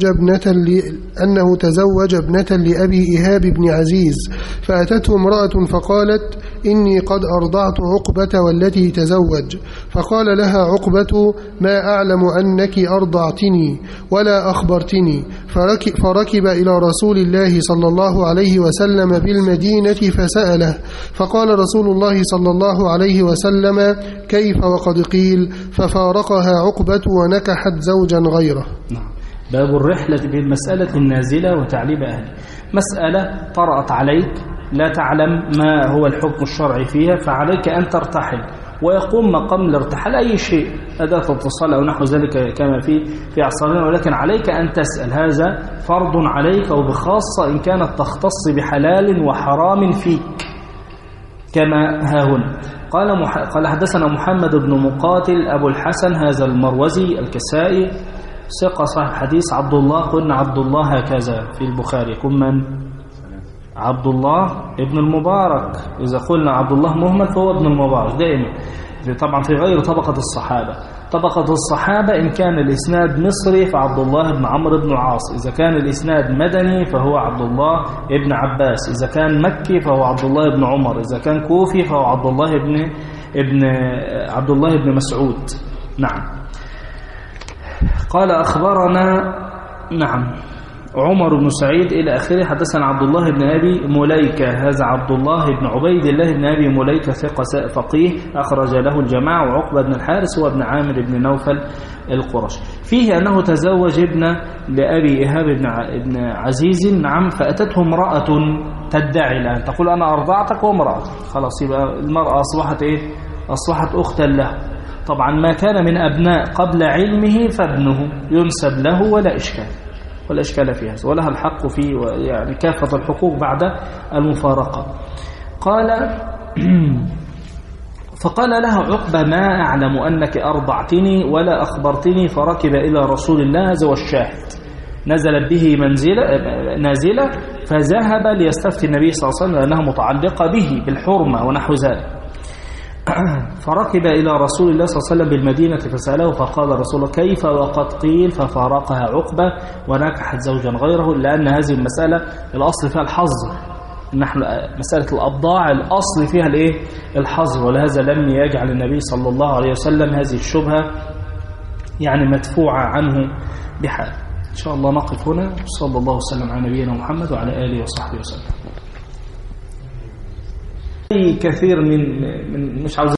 Speaker 2: تزوج ابنة لأبي إيهاب بن عزيز، فأتته امرأة فقالت إني قد أرضعت عقبة والتي تزوج، فقال لها عقبة ما أعلم أنك أرضعتني ولا أخبرتني، فركب إلى رسول الله صلى الله عليه وسلم بالمدينة فسأله، فقال رسول الله صلى الله عليه وسلم كيف وقد قيل، ففارقها عقبة ونكحت زوجا غيره.
Speaker 1: باب الرحلة بالمسألة النازلة وتعليم أهله. مسألة طرأت عليك لا تعلم ما هو الحكم الشرعي فيها، فعليك أن ترتحل، ويقوم مقام الارتحال أي شيء، أداة اتصال أو نحو ذلك كما في عصرنا، ولكن عليك أن تسأل، هذا فرض عليك، وبخاصة إن كانت تختص بحلال وحرام فيك كما ها هنا. قال حدثنا محمد بن مقاتل أبو الحسن، هذا المروزي الكسائي ثقة صاحب حديث. عبد الله، قلنا عبد الله هكذا في البخاري، يكون من؟ عبد الله ابن المبارك. إذا قلنا عبد الله مهمل فهو ابن المبارك دائما، طبعا في غير طبقة الصحابة. طبقة الصحابة إن كان الإسناد مصري فعبد الله بن عمرو بن العاص، إذا كان الإسناد مدني فهو عبد الله ابن عباس، إذا كان مكي فهو عبد الله بن عمر، إذا كان كوفي فهو عبد الله بن مسعود. نعم. قال أخبرنا عمر بن سعيد إلى آخره. حدثنا عبد الله بن أبي مليكة، هذا عبد الله بن عبيد الله بن أبي مليكة ثقة فقيه أخرج له الجماعة. وعقبة بن الحارث هو ابن عامر بن نوفل القرشي. فيه أنه تزوج ابنة لأبي إيهاب بن عزيز. نعم. فأتته امرأة تدعي الآن، تقول أنا أرضعتك وامرأتك، خلاص يبقى المرأة أصبحت أختا له. طبعا ما كان من أبناء قبل علمه فابنه ينسب له ولا إشكال في هذا، ولها الحق فيه، يعني كافة الحقوق بعد المفارقة. فقال لها عقبة ما أعلم أنك أرضعتني ولا أخبرتني، فركب إلى رسول الله، هذا والشاهد، نزلت به نازلة، فذهب ليستفتي النبي صلى الله عليه وسلم لأنها متعلقة به بالحرمة ونحو ذلك. فركب إلى رسول الله صلى الله عليه وسلم بالمدينة فسأله، فقال رسول الله كيف وقد قيل، ففارقها عقبة ونكحت زوجا غيره. لأن هذه المسألة الأصل فيها الحظر، نحن مسألة الأبضاع الأصل فيها الحظر، ولهذا لم يجعل النبي صلى الله عليه وسلم هذه الشبهة يعني مدفوعة عنه بحال. إن شاء الله نقف هنا. صلى الله وسلم على نبينا محمد وعلى آله وصحبه وسلم. في كثير من مش عاوز